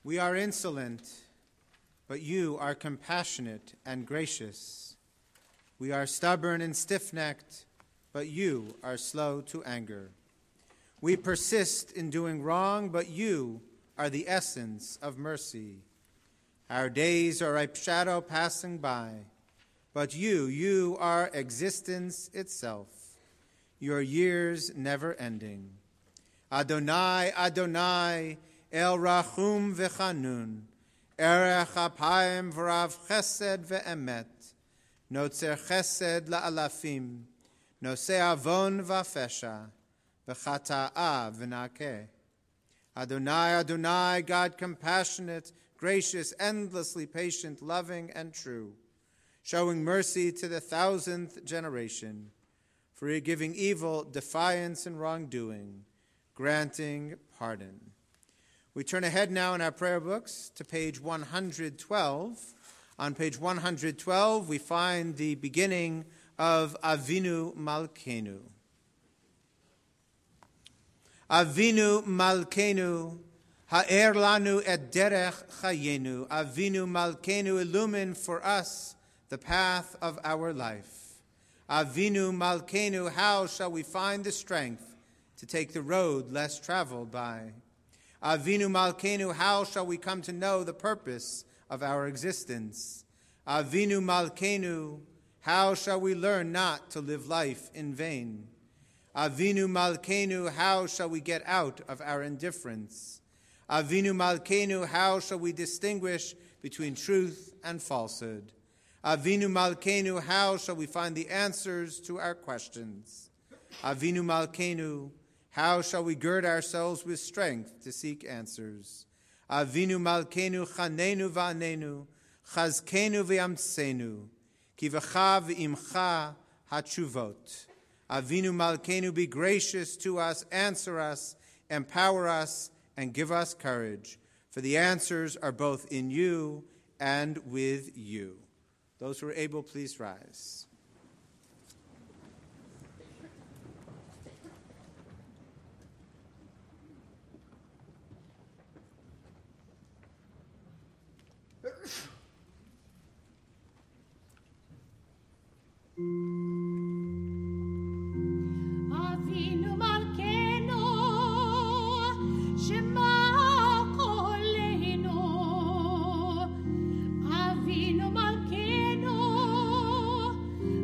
We are insolent, but you are compassionate and gracious. We are stubborn and stiff-necked, but you are slow to anger. We persist in doing wrong, but you are the essence of mercy. Our days are a shadow passing by, but you are existence itself, your years never ending. Adonai, Adonai, El Rachum V'Chanun, Erech Apayim V'Rav Chesed V'Emet, Notzer Chesed La'alafim, Nosei Avon V'Afesha, V'Chata'a V'Nakeh. Adonai, Adonai, God compassionate, gracious, endlessly patient, loving, and true, showing mercy to the 1,000th generation, forgiving evil, defiance, and wrongdoing, granting pardon. We turn ahead now in our prayer books to page 112. On page 112, we find the beginning of Avinu Malkeinu. Avinu Malkeinu, ha'er lanu et derech chayenu. Avinu Malkeinu, illumine for us the path of our life. Avinu Malkeinu, how shall we find the strength to take the road less traveled by? Avinu Malkeinu, how shall we come to know the purpose of our existence? Avinu Malkeinu, how shall we learn not to live life in vain? Avinu Malkeinu, how shall we get out of our indifference? Avinu Malkeinu, how shall we distinguish between truth and falsehood? Avinu Malkeinu, how shall we find the answers to our questions? Avinu Malkeinu, how shall we gird ourselves with strength to seek answers? Avinu Malkeinu, chanenu v'anenu, chazkenu v'yamtsenu, ki v'cha v'imcha hatshuvot. Avinu Malkeinu, be gracious to us, answer us, empower us, and give us courage, for the answers are both in you and with you. Those who are able, please rise. Avinu Malkeinu, Shema Koleinu. Avinu Malkeinu,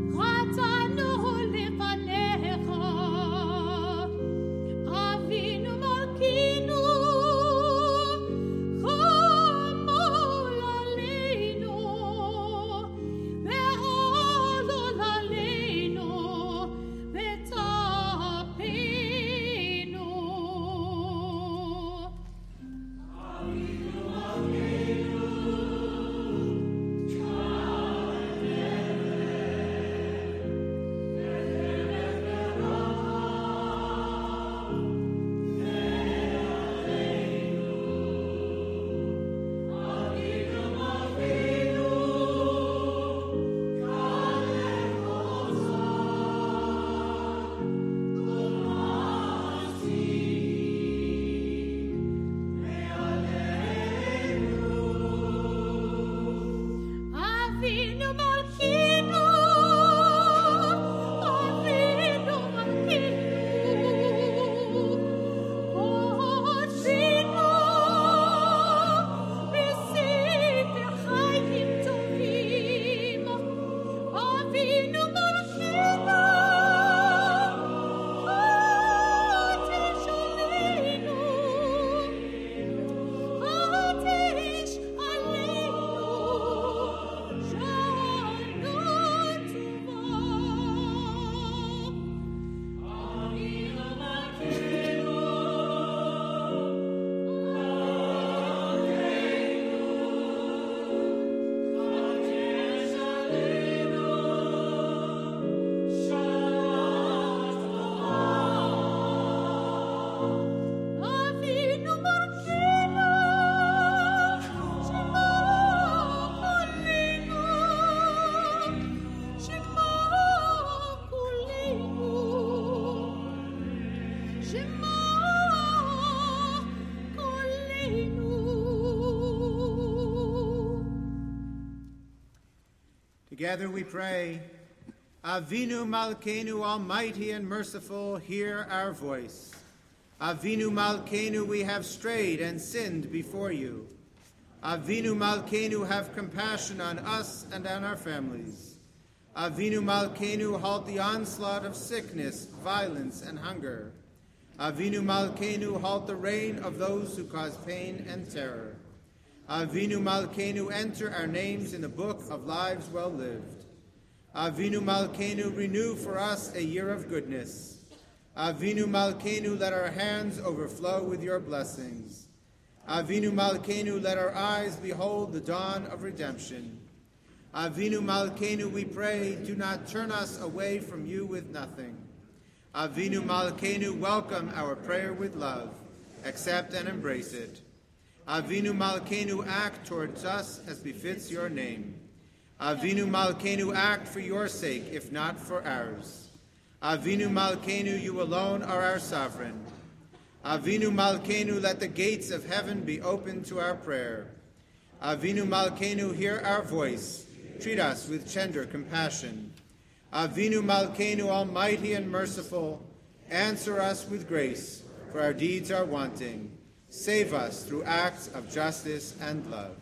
Together we pray, Avinu Malkeinu, almighty and merciful, hear our voice. Avinu Malkeinu, we have strayed and sinned before you. Avinu Malkeinu, have compassion on us and on our families. Avinu Malkeinu, halt the onslaught of sickness, violence, and hunger. Avinu Malkeinu, halt the reign of those who cause pain and terror. Avinu Malkeinu, enter our names in the book of lives well lived. Avinu Malkeinu, renew for us a year of goodness. Avinu Malkeinu, let our hands overflow with your blessings. Avinu Malkeinu, let our eyes behold the dawn of redemption. Avinu Malkeinu, we pray, do not turn us away from you with nothing. Avinu Malkeinu, welcome our prayer with love. Accept and embrace it. Avinu Malkeinu, act towards us as befits your name. Avinu Malkeinu, act for your sake, if not for ours. Avinu Malkeinu, you alone are our sovereign. Avinu Malkeinu, let the gates of heaven be open to our prayer. Avinu Malkeinu, hear our voice. Treat us with tender compassion. Avinu Malkeinu, almighty and merciful, answer us with grace, for our deeds are wanting. Save us through acts of justice and love.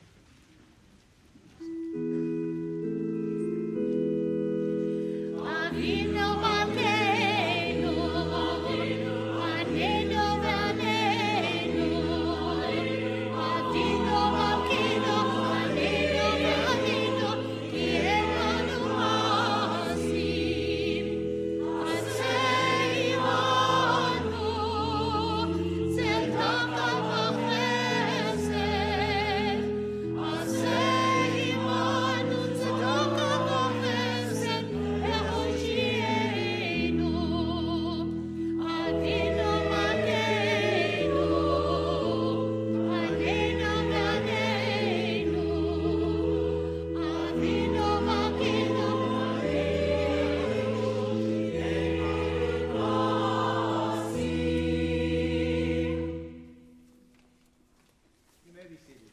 Avinu Malkeinu, Avinu Malkeinu, Avinu Malkeinu, Avinu Malkeinu, Kienu Asim, Aseimanu, Tzedaka v'chesed, Aseimanu, Tzedaka v'chesed, Ehoshieinu, Avinu Malkeinu, Avinu Malkeinu, Avinu Malkeinu, You may be seated.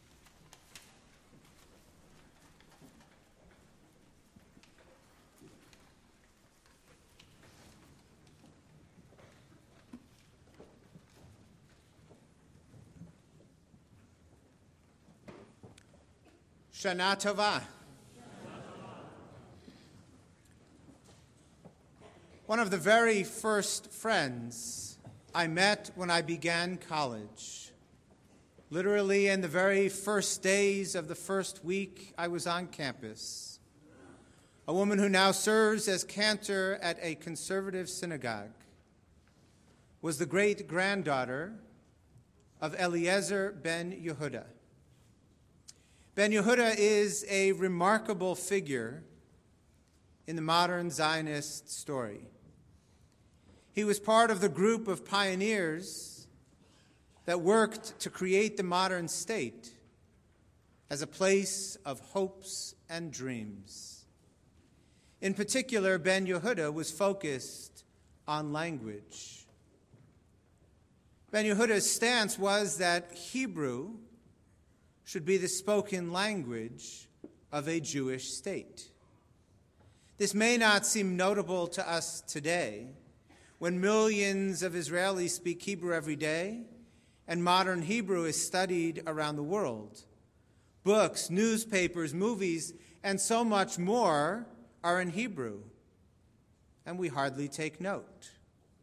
Shana Tova. One of the very first friends I met when I began college, literally in the very first days of the first week I was on campus, a woman who now serves as cantor at a conservative synagogue, was the great-granddaughter of Eliezer ben Yehuda. Ben Yehuda is a remarkable figure in the modern Zionist story. He was part of the group of pioneers that worked to create the modern state as a place of hopes and dreams. In particular, Ben Yehuda was focused on language. Ben Yehuda's stance was that Hebrew should be the spoken language of a Jewish state. This may not seem notable to us today, when millions of Israelis speak Hebrew every day, and modern Hebrew is studied around the world. Books, newspapers, movies, and so much more are in Hebrew, and we hardly take note.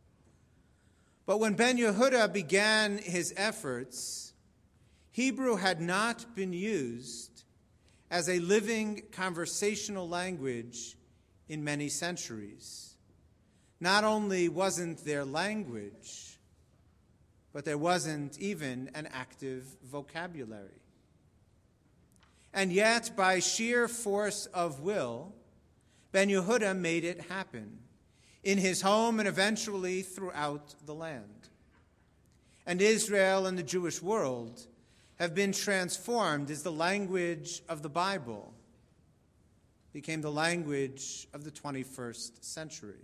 But when Ben Yehuda began his efforts, Hebrew had not been used as a living conversational language in many centuries. Not only wasn't there language, but there wasn't even an active vocabulary. And yet, by sheer force of will, Ben Yehuda made it happen in his home and eventually throughout the land. And Israel and the Jewish world have been transformed as the language of the Bible became the language of the 21st century.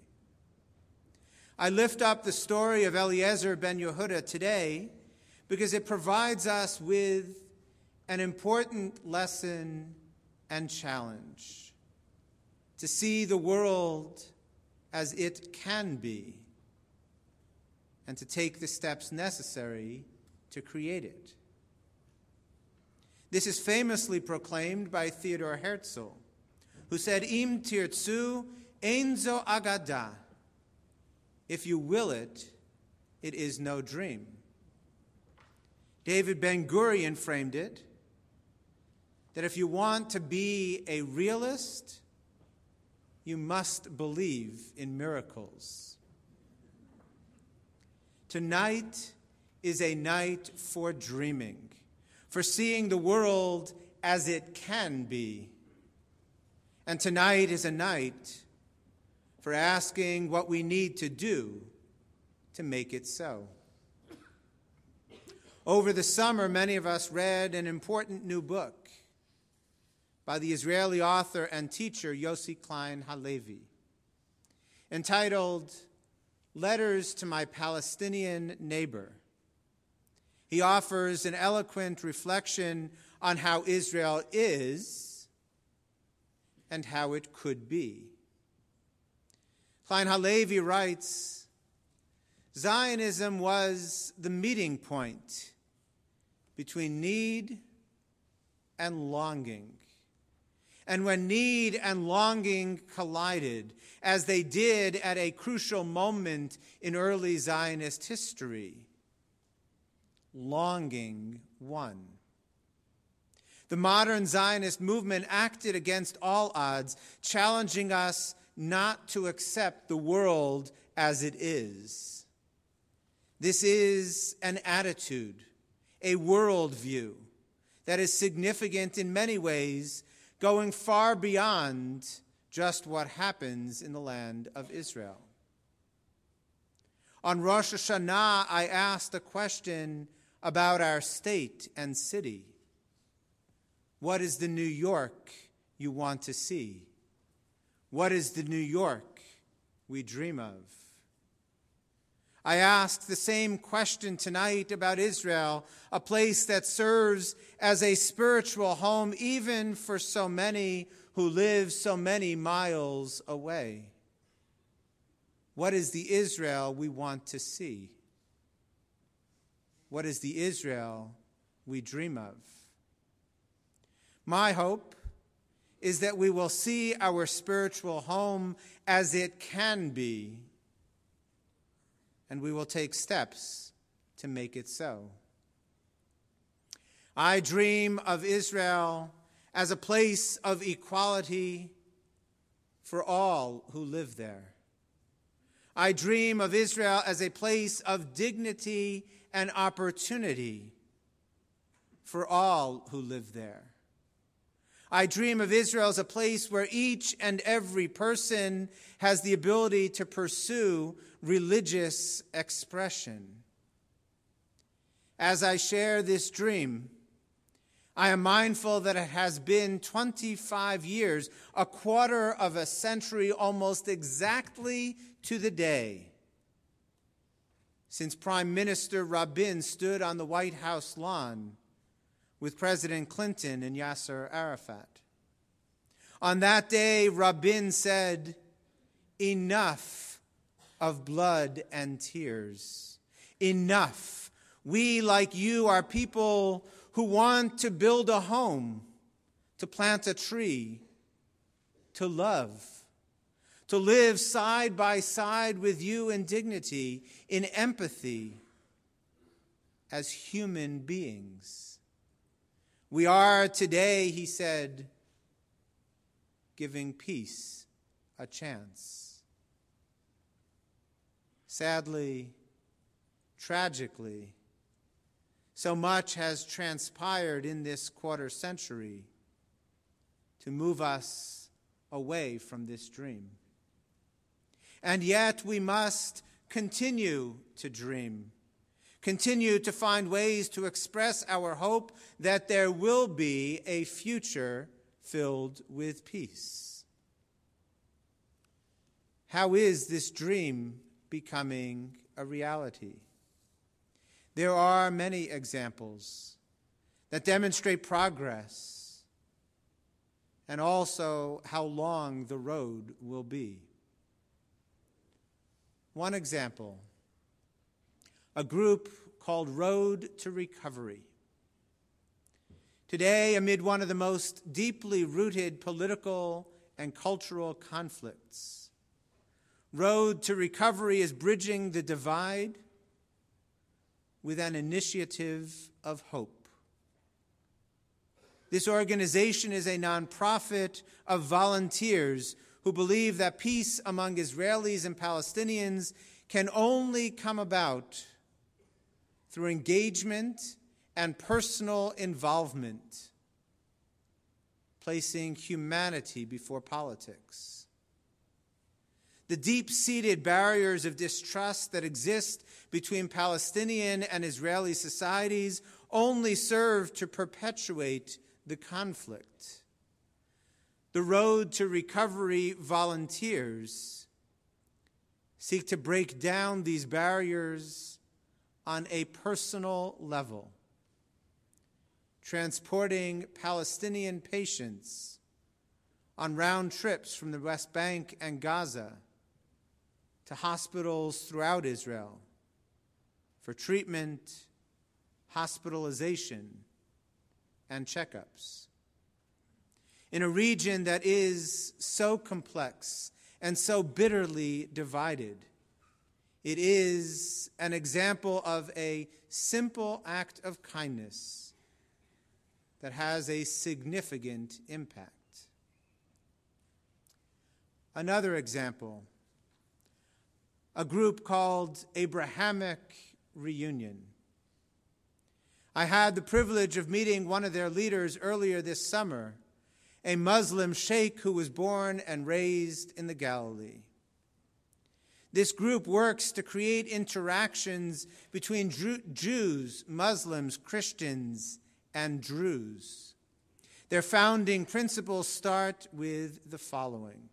I lift up the story of Eliezer ben Yehuda today because it provides us with an important lesson and challenge. to see the world as it can be, and to take the steps necessary to create it. This is famously proclaimed by Theodor Herzl, who said, Im tirtzu ein zo agada. If you will it, it is no dream. David Ben-Gurion framed it that if you want to be a realist, you must believe in miracles. Tonight is a night for dreaming, for seeing the world as it can be. And tonight is a night for asking what we need to do to make it so. Over the summer, many of us read an important new book by the Israeli author and teacher Yossi Klein Halevi, entitled Letters to My Palestinian Neighbor. He offers an eloquent reflection on how Israel is and how it could be. Klein Halevi writes, Zionism was the meeting point between need and longing. And when need and longing collided, as they did at a crucial moment in early Zionist history, longing won. The modern Zionist movement acted against all odds, challenging us not to accept the world as it is. This is an attitude, a worldview that is significant in many ways, going far beyond just what happens in the land of Israel. On Rosh Hashanah, I asked a question about our state and city. What is the New York you want to see? What is the New York we dream of? I asked the same question tonight about Israel, a place that serves as a spiritual home even for so many who live so many miles away. What is the Israel we want to see? What is the Israel we dream of? My hope is that we will see our spiritual home as it can be, and we will take steps to make it so. I dream of Israel as a place of equality for all who live there. I dream of Israel as a place of dignity and opportunity for all who live there. I dream of Israel as a place where each and every person has the ability to pursue religious expression. As I share this dream, I am mindful that it has been 25 years, a quarter of a century, almost exactly to the day, since Prime Minister Rabin stood on the White House lawn with President Clinton and Yasser Arafat. On that day, Rabin said, "Enough of blood and tears. Enough. We, like you, are people who want to build a home, to plant a tree, to love, to live side by side with you in dignity, in empathy, as human beings. We are today," he said, "giving peace a chance." Sadly, tragically, so much has transpired in this quarter century to move us away from this dream. And yet we must continue to dream, continue to find ways to express our hope that there will be a future filled with peace. How is this dream becoming a reality? There are many examples that demonstrate progress, and also how long the road will be. One example, a group called Road to Recovery. Today, amid one of the most deeply rooted political and cultural conflicts, Road to Recovery is bridging the divide with an initiative of hope. This organization is a nonprofit of volunteers who believe that peace among Israelis and Palestinians can only come about through engagement and personal involvement, placing humanity before politics. The deep-seated barriers of distrust that exist between Palestinian and Israeli societies only serve to perpetuate the conflict. The Road to Recovery volunteers seek to break down these barriers on a personal level, transporting Palestinian patients on round trips from the West Bank and Gaza to hospitals throughout Israel for treatment, hospitalization, and checkups. In a region that is so complex and so bitterly divided, it is an example of a simple act of kindness that has a significant impact. Another example, a group called Abrahamic Reunion. I had the privilege of meeting one of their leaders earlier this summer, a Muslim sheikh who was born and raised in the Galilee. This group works to create interactions between Jews, Muslims, Christians, and Druze. Their founding principles start with the following: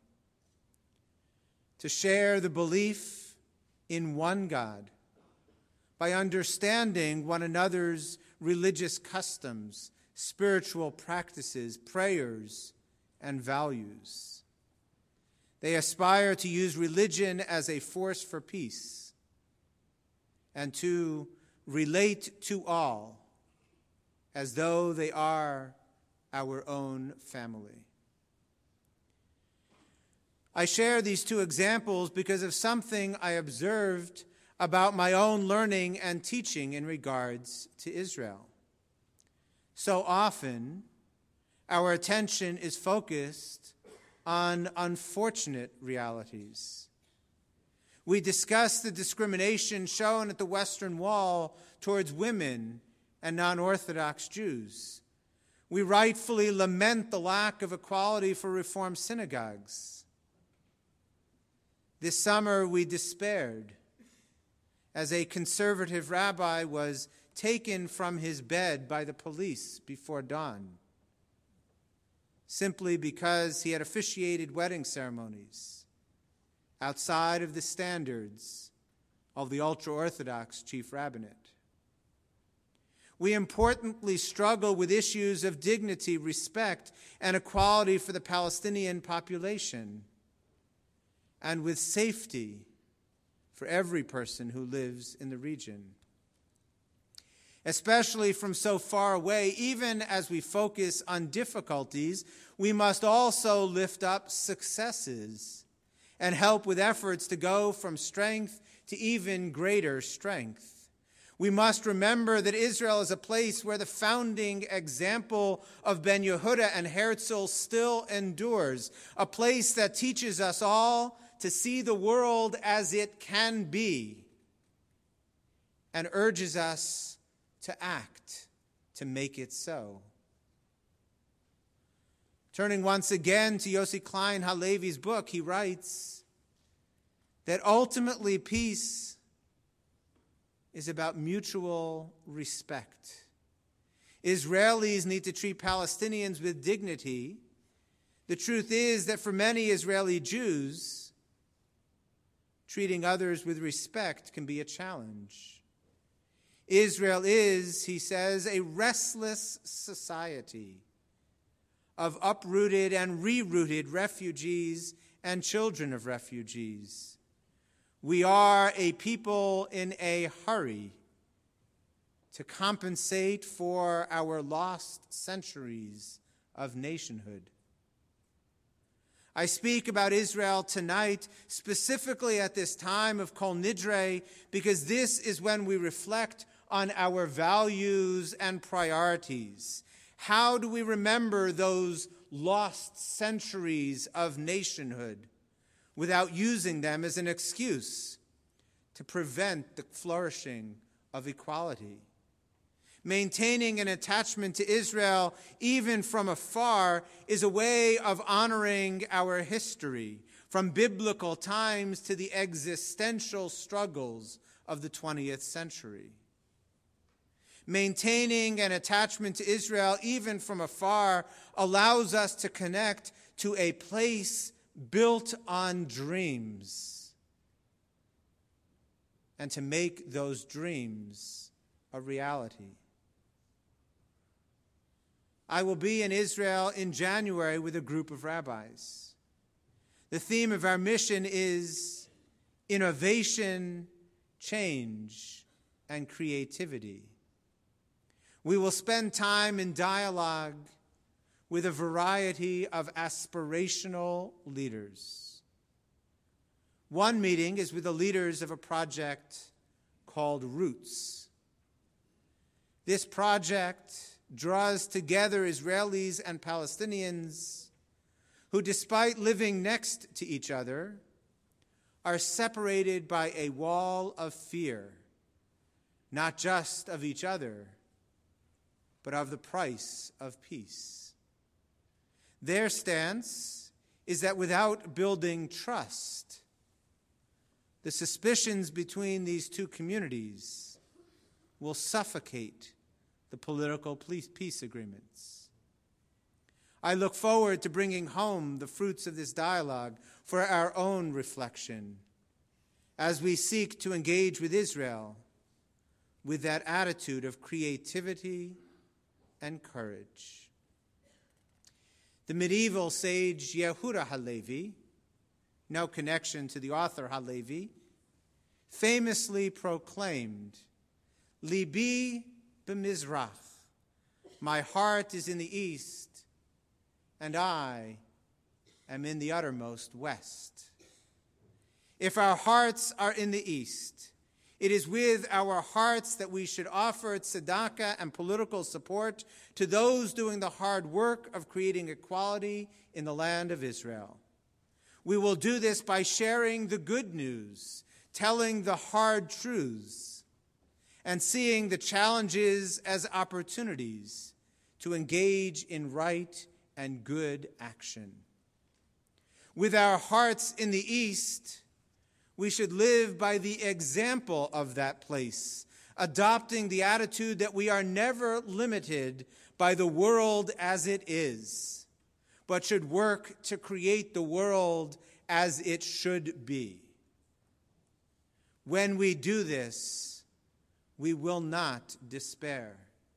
to share the belief in one God by understanding one another's religious customs, spiritual practices, prayers, and values. They aspire to use religion as a force for peace and to relate to all as though they are our own family. I share these two examples because of something I observed about my own learning and teaching in regards to Israel. So often, our attention is focused on unfortunate realities. We discuss the discrimination shown at the Western Wall towards women and non-Orthodox Jews. We rightfully lament the lack of equality for Reform synagogues. This summer, we despaired as a conservative rabbi was taken from his bed by the police before dawn, simply because he had officiated wedding ceremonies outside of the standards of the ultra-Orthodox chief rabbinate. We importantly struggle with issues of dignity, respect, and equality for the Palestinian population, and with safety for every person who lives in the region. Especially from so far away, even as we focus on difficulties, we must also lift up successes and help with efforts to go from strength to even greater strength. We must remember that Israel is a place where the founding example of Ben Yehuda and Herzl still endures, a place that teaches us all to see the world as it can be and urges us to act to make it so. Turning once again to Yossi Klein Halevi's book, he writes that ultimately peace is about mutual respect. Israelis need to treat Palestinians with dignity. The truth is that for many Israeli Jews, treating others with respect can be a challenge. Israel is, he says, a restless society, of uprooted and rerouted refugees and children of refugees. We are a people in a hurry to compensate for our lost centuries of nationhood. I speak about Israel tonight, specifically at this time of Kol Nidre, because this is when we reflect on our values and priorities. How do we remember those lost centuries of nationhood without using them as an excuse to prevent the flourishing of equality? Maintaining an attachment to Israel, even from afar, is a way of honoring our history, from biblical times to the existential struggles of the 20th century. Maintaining an attachment to Israel, even from afar, allows us to connect to a place built on dreams and to make those dreams a reality. I will be in Israel in January with a group of rabbis. The theme of our mission is innovation, change, and creativity. We will spend time in dialogue with a variety of aspirational leaders. One meeting is with the leaders of a project called Roots. This project draws together Israelis and Palestinians who, despite living next to each other, are separated by a wall of fear, not just of each other, but of the price of peace. Their stance is that without building trust, the suspicions between these two communities will suffocate the political peace agreements. I look forward to bringing home the fruits of this dialogue for our own reflection as we seek to engage with Israel with that attitude of creativity and courage. The medieval sage Yehuda Halevi, no connection to the author Halevi, famously proclaimed, Libi b'mizrach, my heart is in the east, and I am in the uttermost west. If our hearts are in the east, it is with our hearts that we should offer tzedakah and political support to those doing the hard work of creating equality in the land of Israel. We will do this by sharing the good news, telling the hard truths, and seeing the challenges as opportunities to engage in right and good action. With our hearts in the east, we should live by the example of that place, adopting the attitude that we are never limited by the world as it is, but should work to create the world as it should be. When we do this, we will not despair.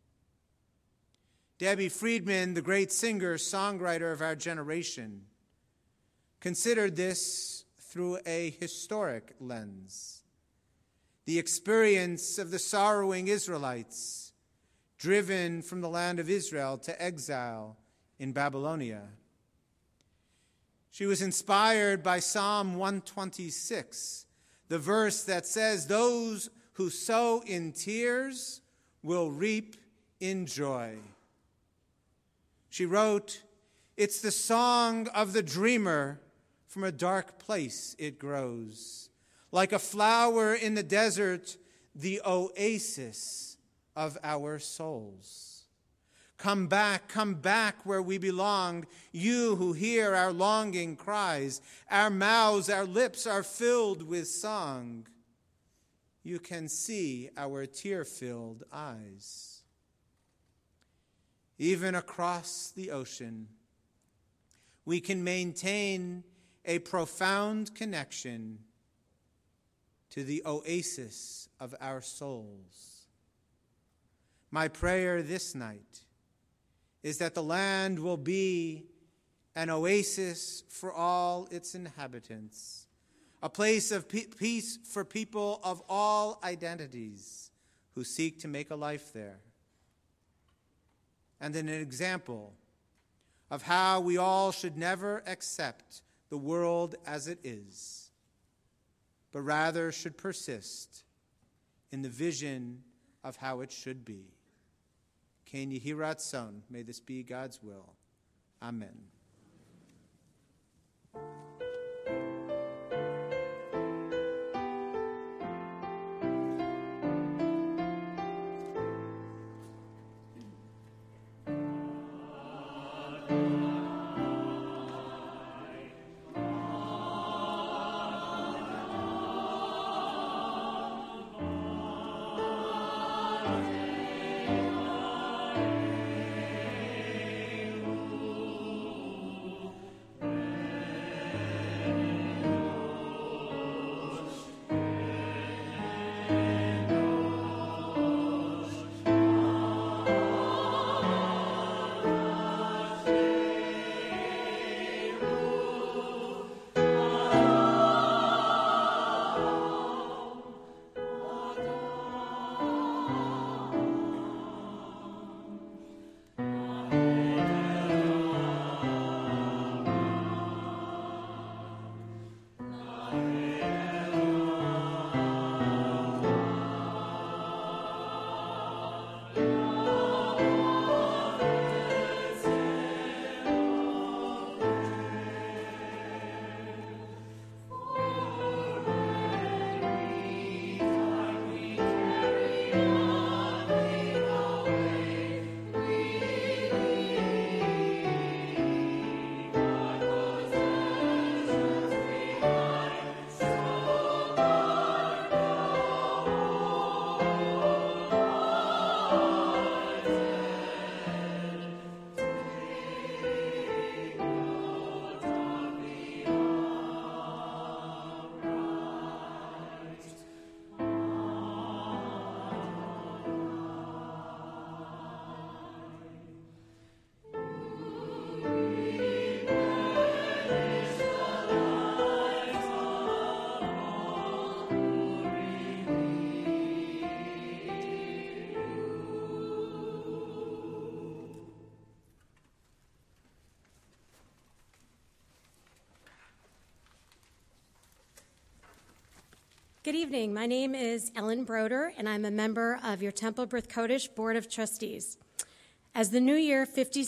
Debbie Friedman, the great singer-songwriter of our generation, considered this through a historic lens. The experience of the sorrowing Israelites driven from the land of Israel to exile in Babylonia. She was inspired by Psalm 126, the verse that says, "Those who sow in tears will reap in joy." She wrote, "It's the song of the dreamer. From a dark place it grows. Like a flower in the desert, the oasis of our souls. Come back where we belong, you who hear our longing cries. Our mouths, our lips are filled with song. You can see our tear-filled eyes. Even across the ocean, we can maintain a profound connection to the oasis of our souls. My prayer this night is that the land will be an oasis for all its inhabitants, a place of peace for people of all identities who seek to make a life there, and an example of how we all should never accept the world as it is, but rather should persist in the vision of how it should be. Ken Yehi Ratzon, may this be God's will. Amen. Good evening. My name is Ellen Broder, and I'm a member of your Temple B'rith Kodesh Board of Trustees. As the new year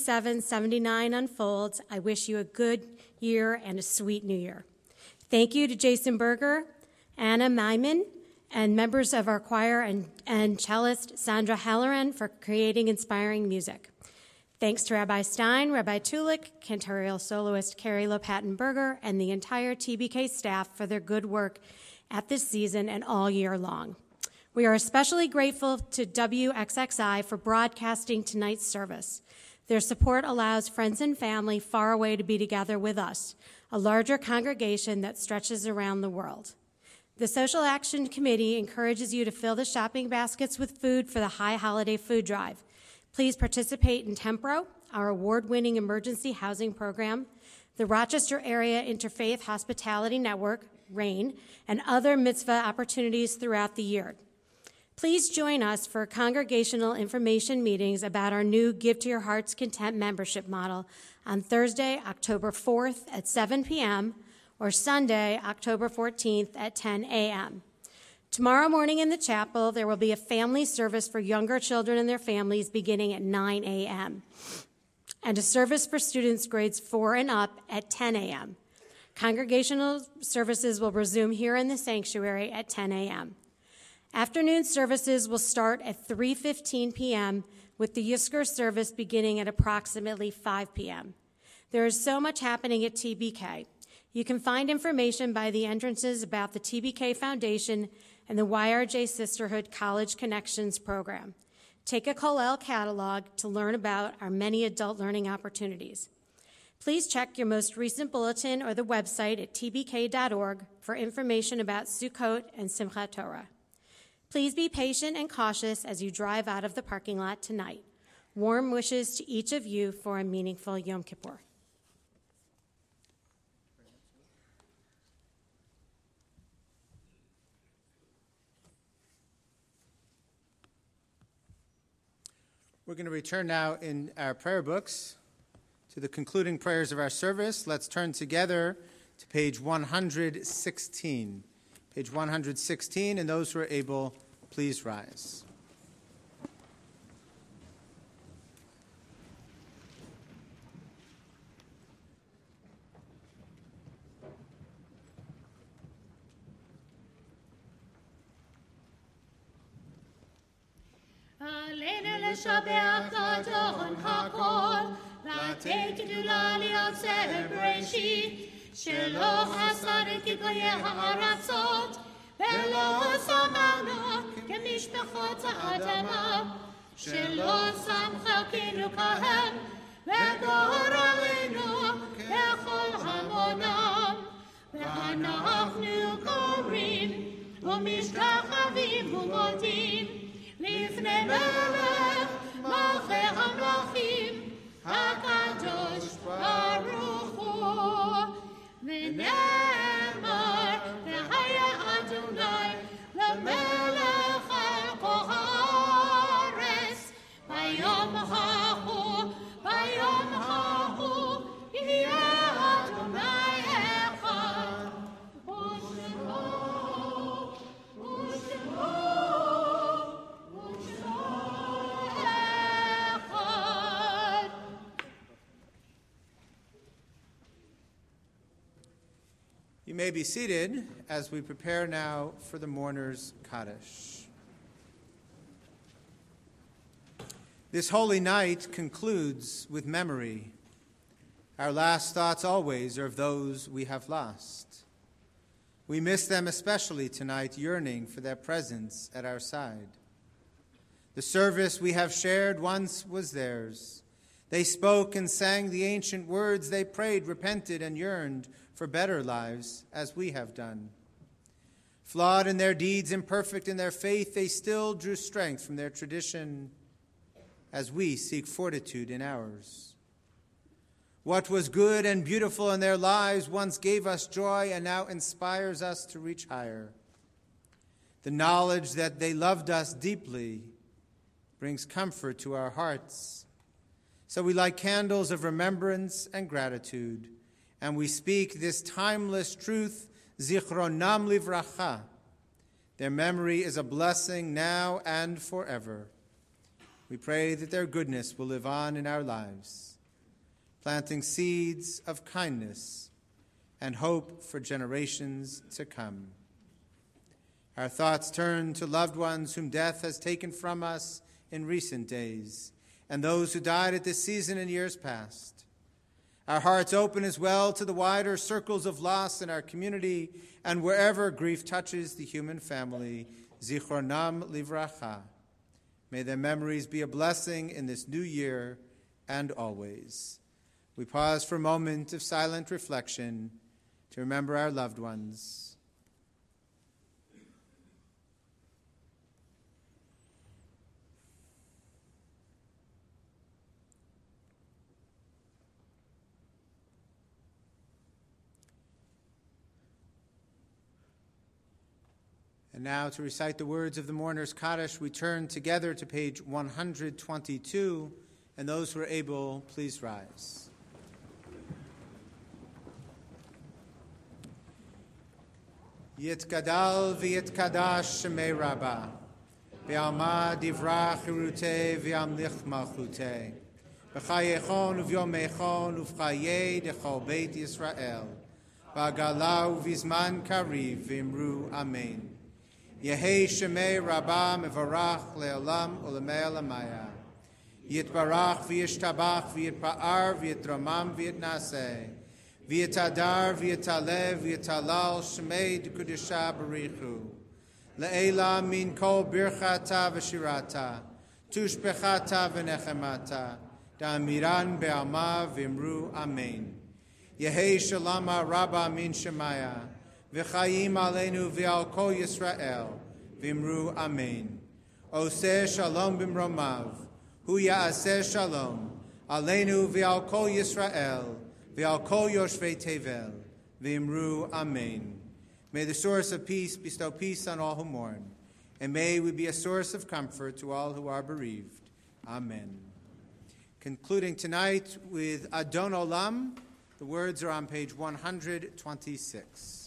5779 unfolds, I wish you a good year and a sweet new year. Thank you to Jason Berger, Anna Maiman, and members of our choir and cellist Sandra Halloran for creating inspiring music. Thanks to Rabbi Stein, Rabbi Tulik, cantorial soloist Carrie Lopatin-Berger, and the entire TBK staff for their good work at this season and all year long. We are especially grateful to WXXI for broadcasting tonight's service. Their support allows friends and family far away to be together with us, a larger congregation that stretches around the world. The Social Action Committee encourages you to fill the shopping baskets with food for the High Holiday Food Drive. Please participate in Tempro, our award-winning emergency housing program, the Rochester Area Interfaith Hospitality Network, RAIN, and other mitzvah opportunities throughout the year. Please join us for congregational information meetings about our new Give to Your Heart's Content membership model on Thursday, October 4th at 7 p.m. or Sunday, October 14th at 10 a.m. Tomorrow morning in the chapel, there will be a family service for younger children and their families beginning at 9 a.m. and a service for students grades 4 and up at 10 a.m. Congregational services will resume here in the sanctuary at 10 a.m. Afternoon services will start at 3:15 p.m. with the Yizkor service beginning at approximately 5 p.m. There is so much happening at TBK. You can find information by the entrances about the TBK Foundation and the YRJ Sisterhood College Connections program. Take a Kollel catalog to learn about our many adult learning opportunities. Please check your most recent bulletin or the website at tbk.org for information about Sukkot and Simchat Torah. Please be patient and cautious as you drive out of the parking lot tonight. Warm wishes to each of you for a meaningful Yom Kippur. We're going to return now in our prayer books to the concluding prayers of our service. Let's turn together to page 116. Page 116, and those who are able, please rise. עלינו לשבח אדון הכל, לתת גדולה ליוצר בראשית, שלא חסר את גלגולי הארצות, ולא שמנו כמשפחות האדמה, שלא שם חלקנו כהם, וגורלנו ככל המונם, ואנחנו קוראים ומשתחווים ומודים, לפני מלך מלכי המלכים הקדוש ברוך הוא, ונאמר והיה אדוני למלך על כל הארץ ביום ההוא יהיה אדוני אחד ושמו You may be seated as we prepare now for the mourner's Kaddish. This holy night concludes with memory. Our last thoughts always are of those we have lost. We miss them especially tonight, yearning for their presence at our side. The service we have shared once was theirs. They spoke and sang the ancient words. They prayed, repented, and yearned for better lives, as we have done. Flawed in their deeds, imperfect in their faith, they still drew strength from their tradition as we seek fortitude in ours. What was good and beautiful in their lives once gave us joy and now inspires us to reach higher. The knowledge that they loved us deeply brings comfort to our hearts. So we light candles of remembrance and gratitude, and we speak this timeless truth, Zichronam Livracha. Their memory is a blessing now and forever. We pray that their goodness will live on in our lives, planting seeds of kindness and hope for generations to come. Our thoughts turn to loved ones whom death has taken from us in recent days, and those who died at this season in years past. Our hearts open as well to the wider circles of loss in our community and wherever grief touches the human family. Zichronam Livracha. May their memories be a blessing in this new year and always. We pause for a moment of silent reflection to remember our loved ones. And now, to recite the words of the mourner's Kaddish, we turn together to page 122, and those who are able, please rise. Yitgadal v'yitkadash shemei Rabbah, v'alma divrach hirutei v'yamlich malchutei, v'chayechon uvyomechon uv'chayei dechol beit Yisrael, v'agalau v'zman kariv v'imru amen. Yehei Shemei Rabbah mevarach le'olam u'lemei alamaya. Yitbarach v'yishtabach v'yitpa'ar v'yitramam v'yitnaseh. V'yitadar v'yitalev v'yitalal Shemei d'kudisha barichu. Le'ela min kol birchata v'shirata. Tushbechata v'nechemata. Da'amiran be'alma v'imru amen. Yehei Shalama Rabbah min Shemaya. V'chayim aleinu v'al kol Yisrael, v'imru amen. Oseh shalom b'mromav, Hu ya'aseh shalom, aleinu v'al kol Yisrael, v'al kol yoshvei tevel, v'imru amen. May the source of peace bestow peace on all who mourn, and may we be a source of comfort to all who are bereaved. Amen. Concluding tonight with Adon Olam, the words are on page 126.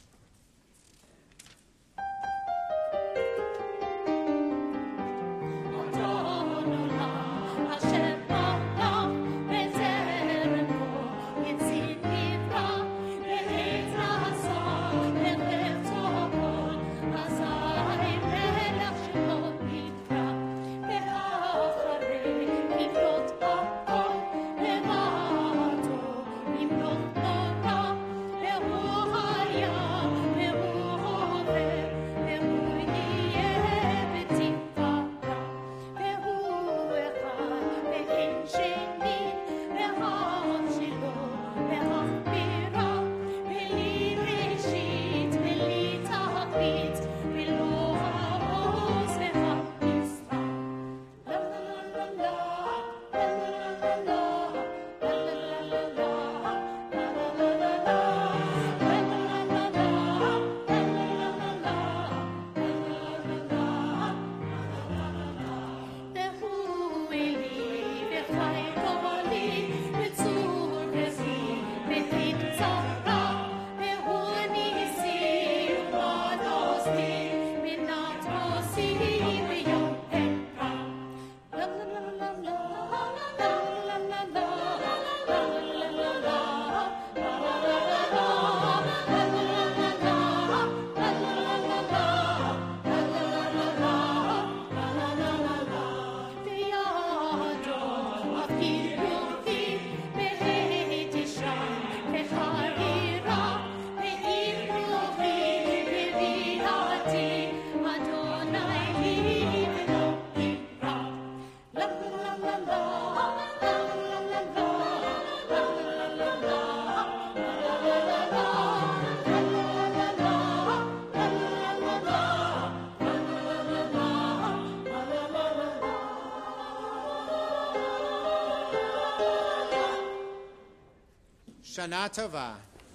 Shana Tova.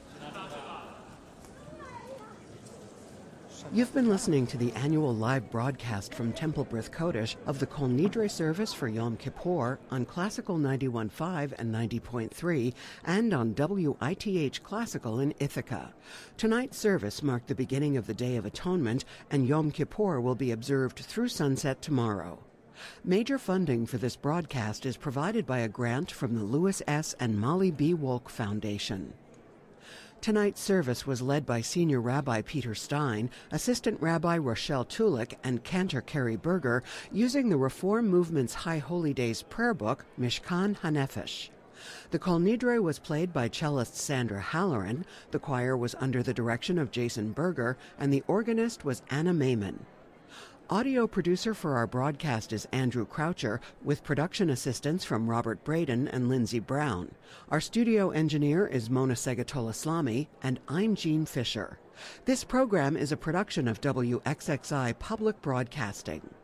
You've been listening to the annual live broadcast from Temple Brith Kodesh of the Kol Nidre service for Yom Kippur on Classical 91.5 and 90.3 and on WITH Classical in Ithaca. Tonight's service marked the beginning of the Day of Atonement, and Yom Kippur will be observed through sunset tomorrow. Major funding for this broadcast is provided by a grant from the Lewis S. and Molly B. Wolk Foundation. Tonight's service was led by Senior Rabbi Peter Stein, Assistant Rabbi Rochelle Tulik, and Cantor Kerry Berger, using the Reform Movement's High Holy Days prayer book, Mishkan HaNefesh. The Kol Nidre was played by cellist Sandra Halloran, the choir was under the direction of Jason Berger, and the organist was Anna Maiman. Audio producer for our broadcast is Andrew Croucher, with production assistance from Robert Braden and Lindsay Brown. Our studio engineer is Mona Segatola-Slami, and I'm Jean Fisher. This program is a production of WXXI Public Broadcasting.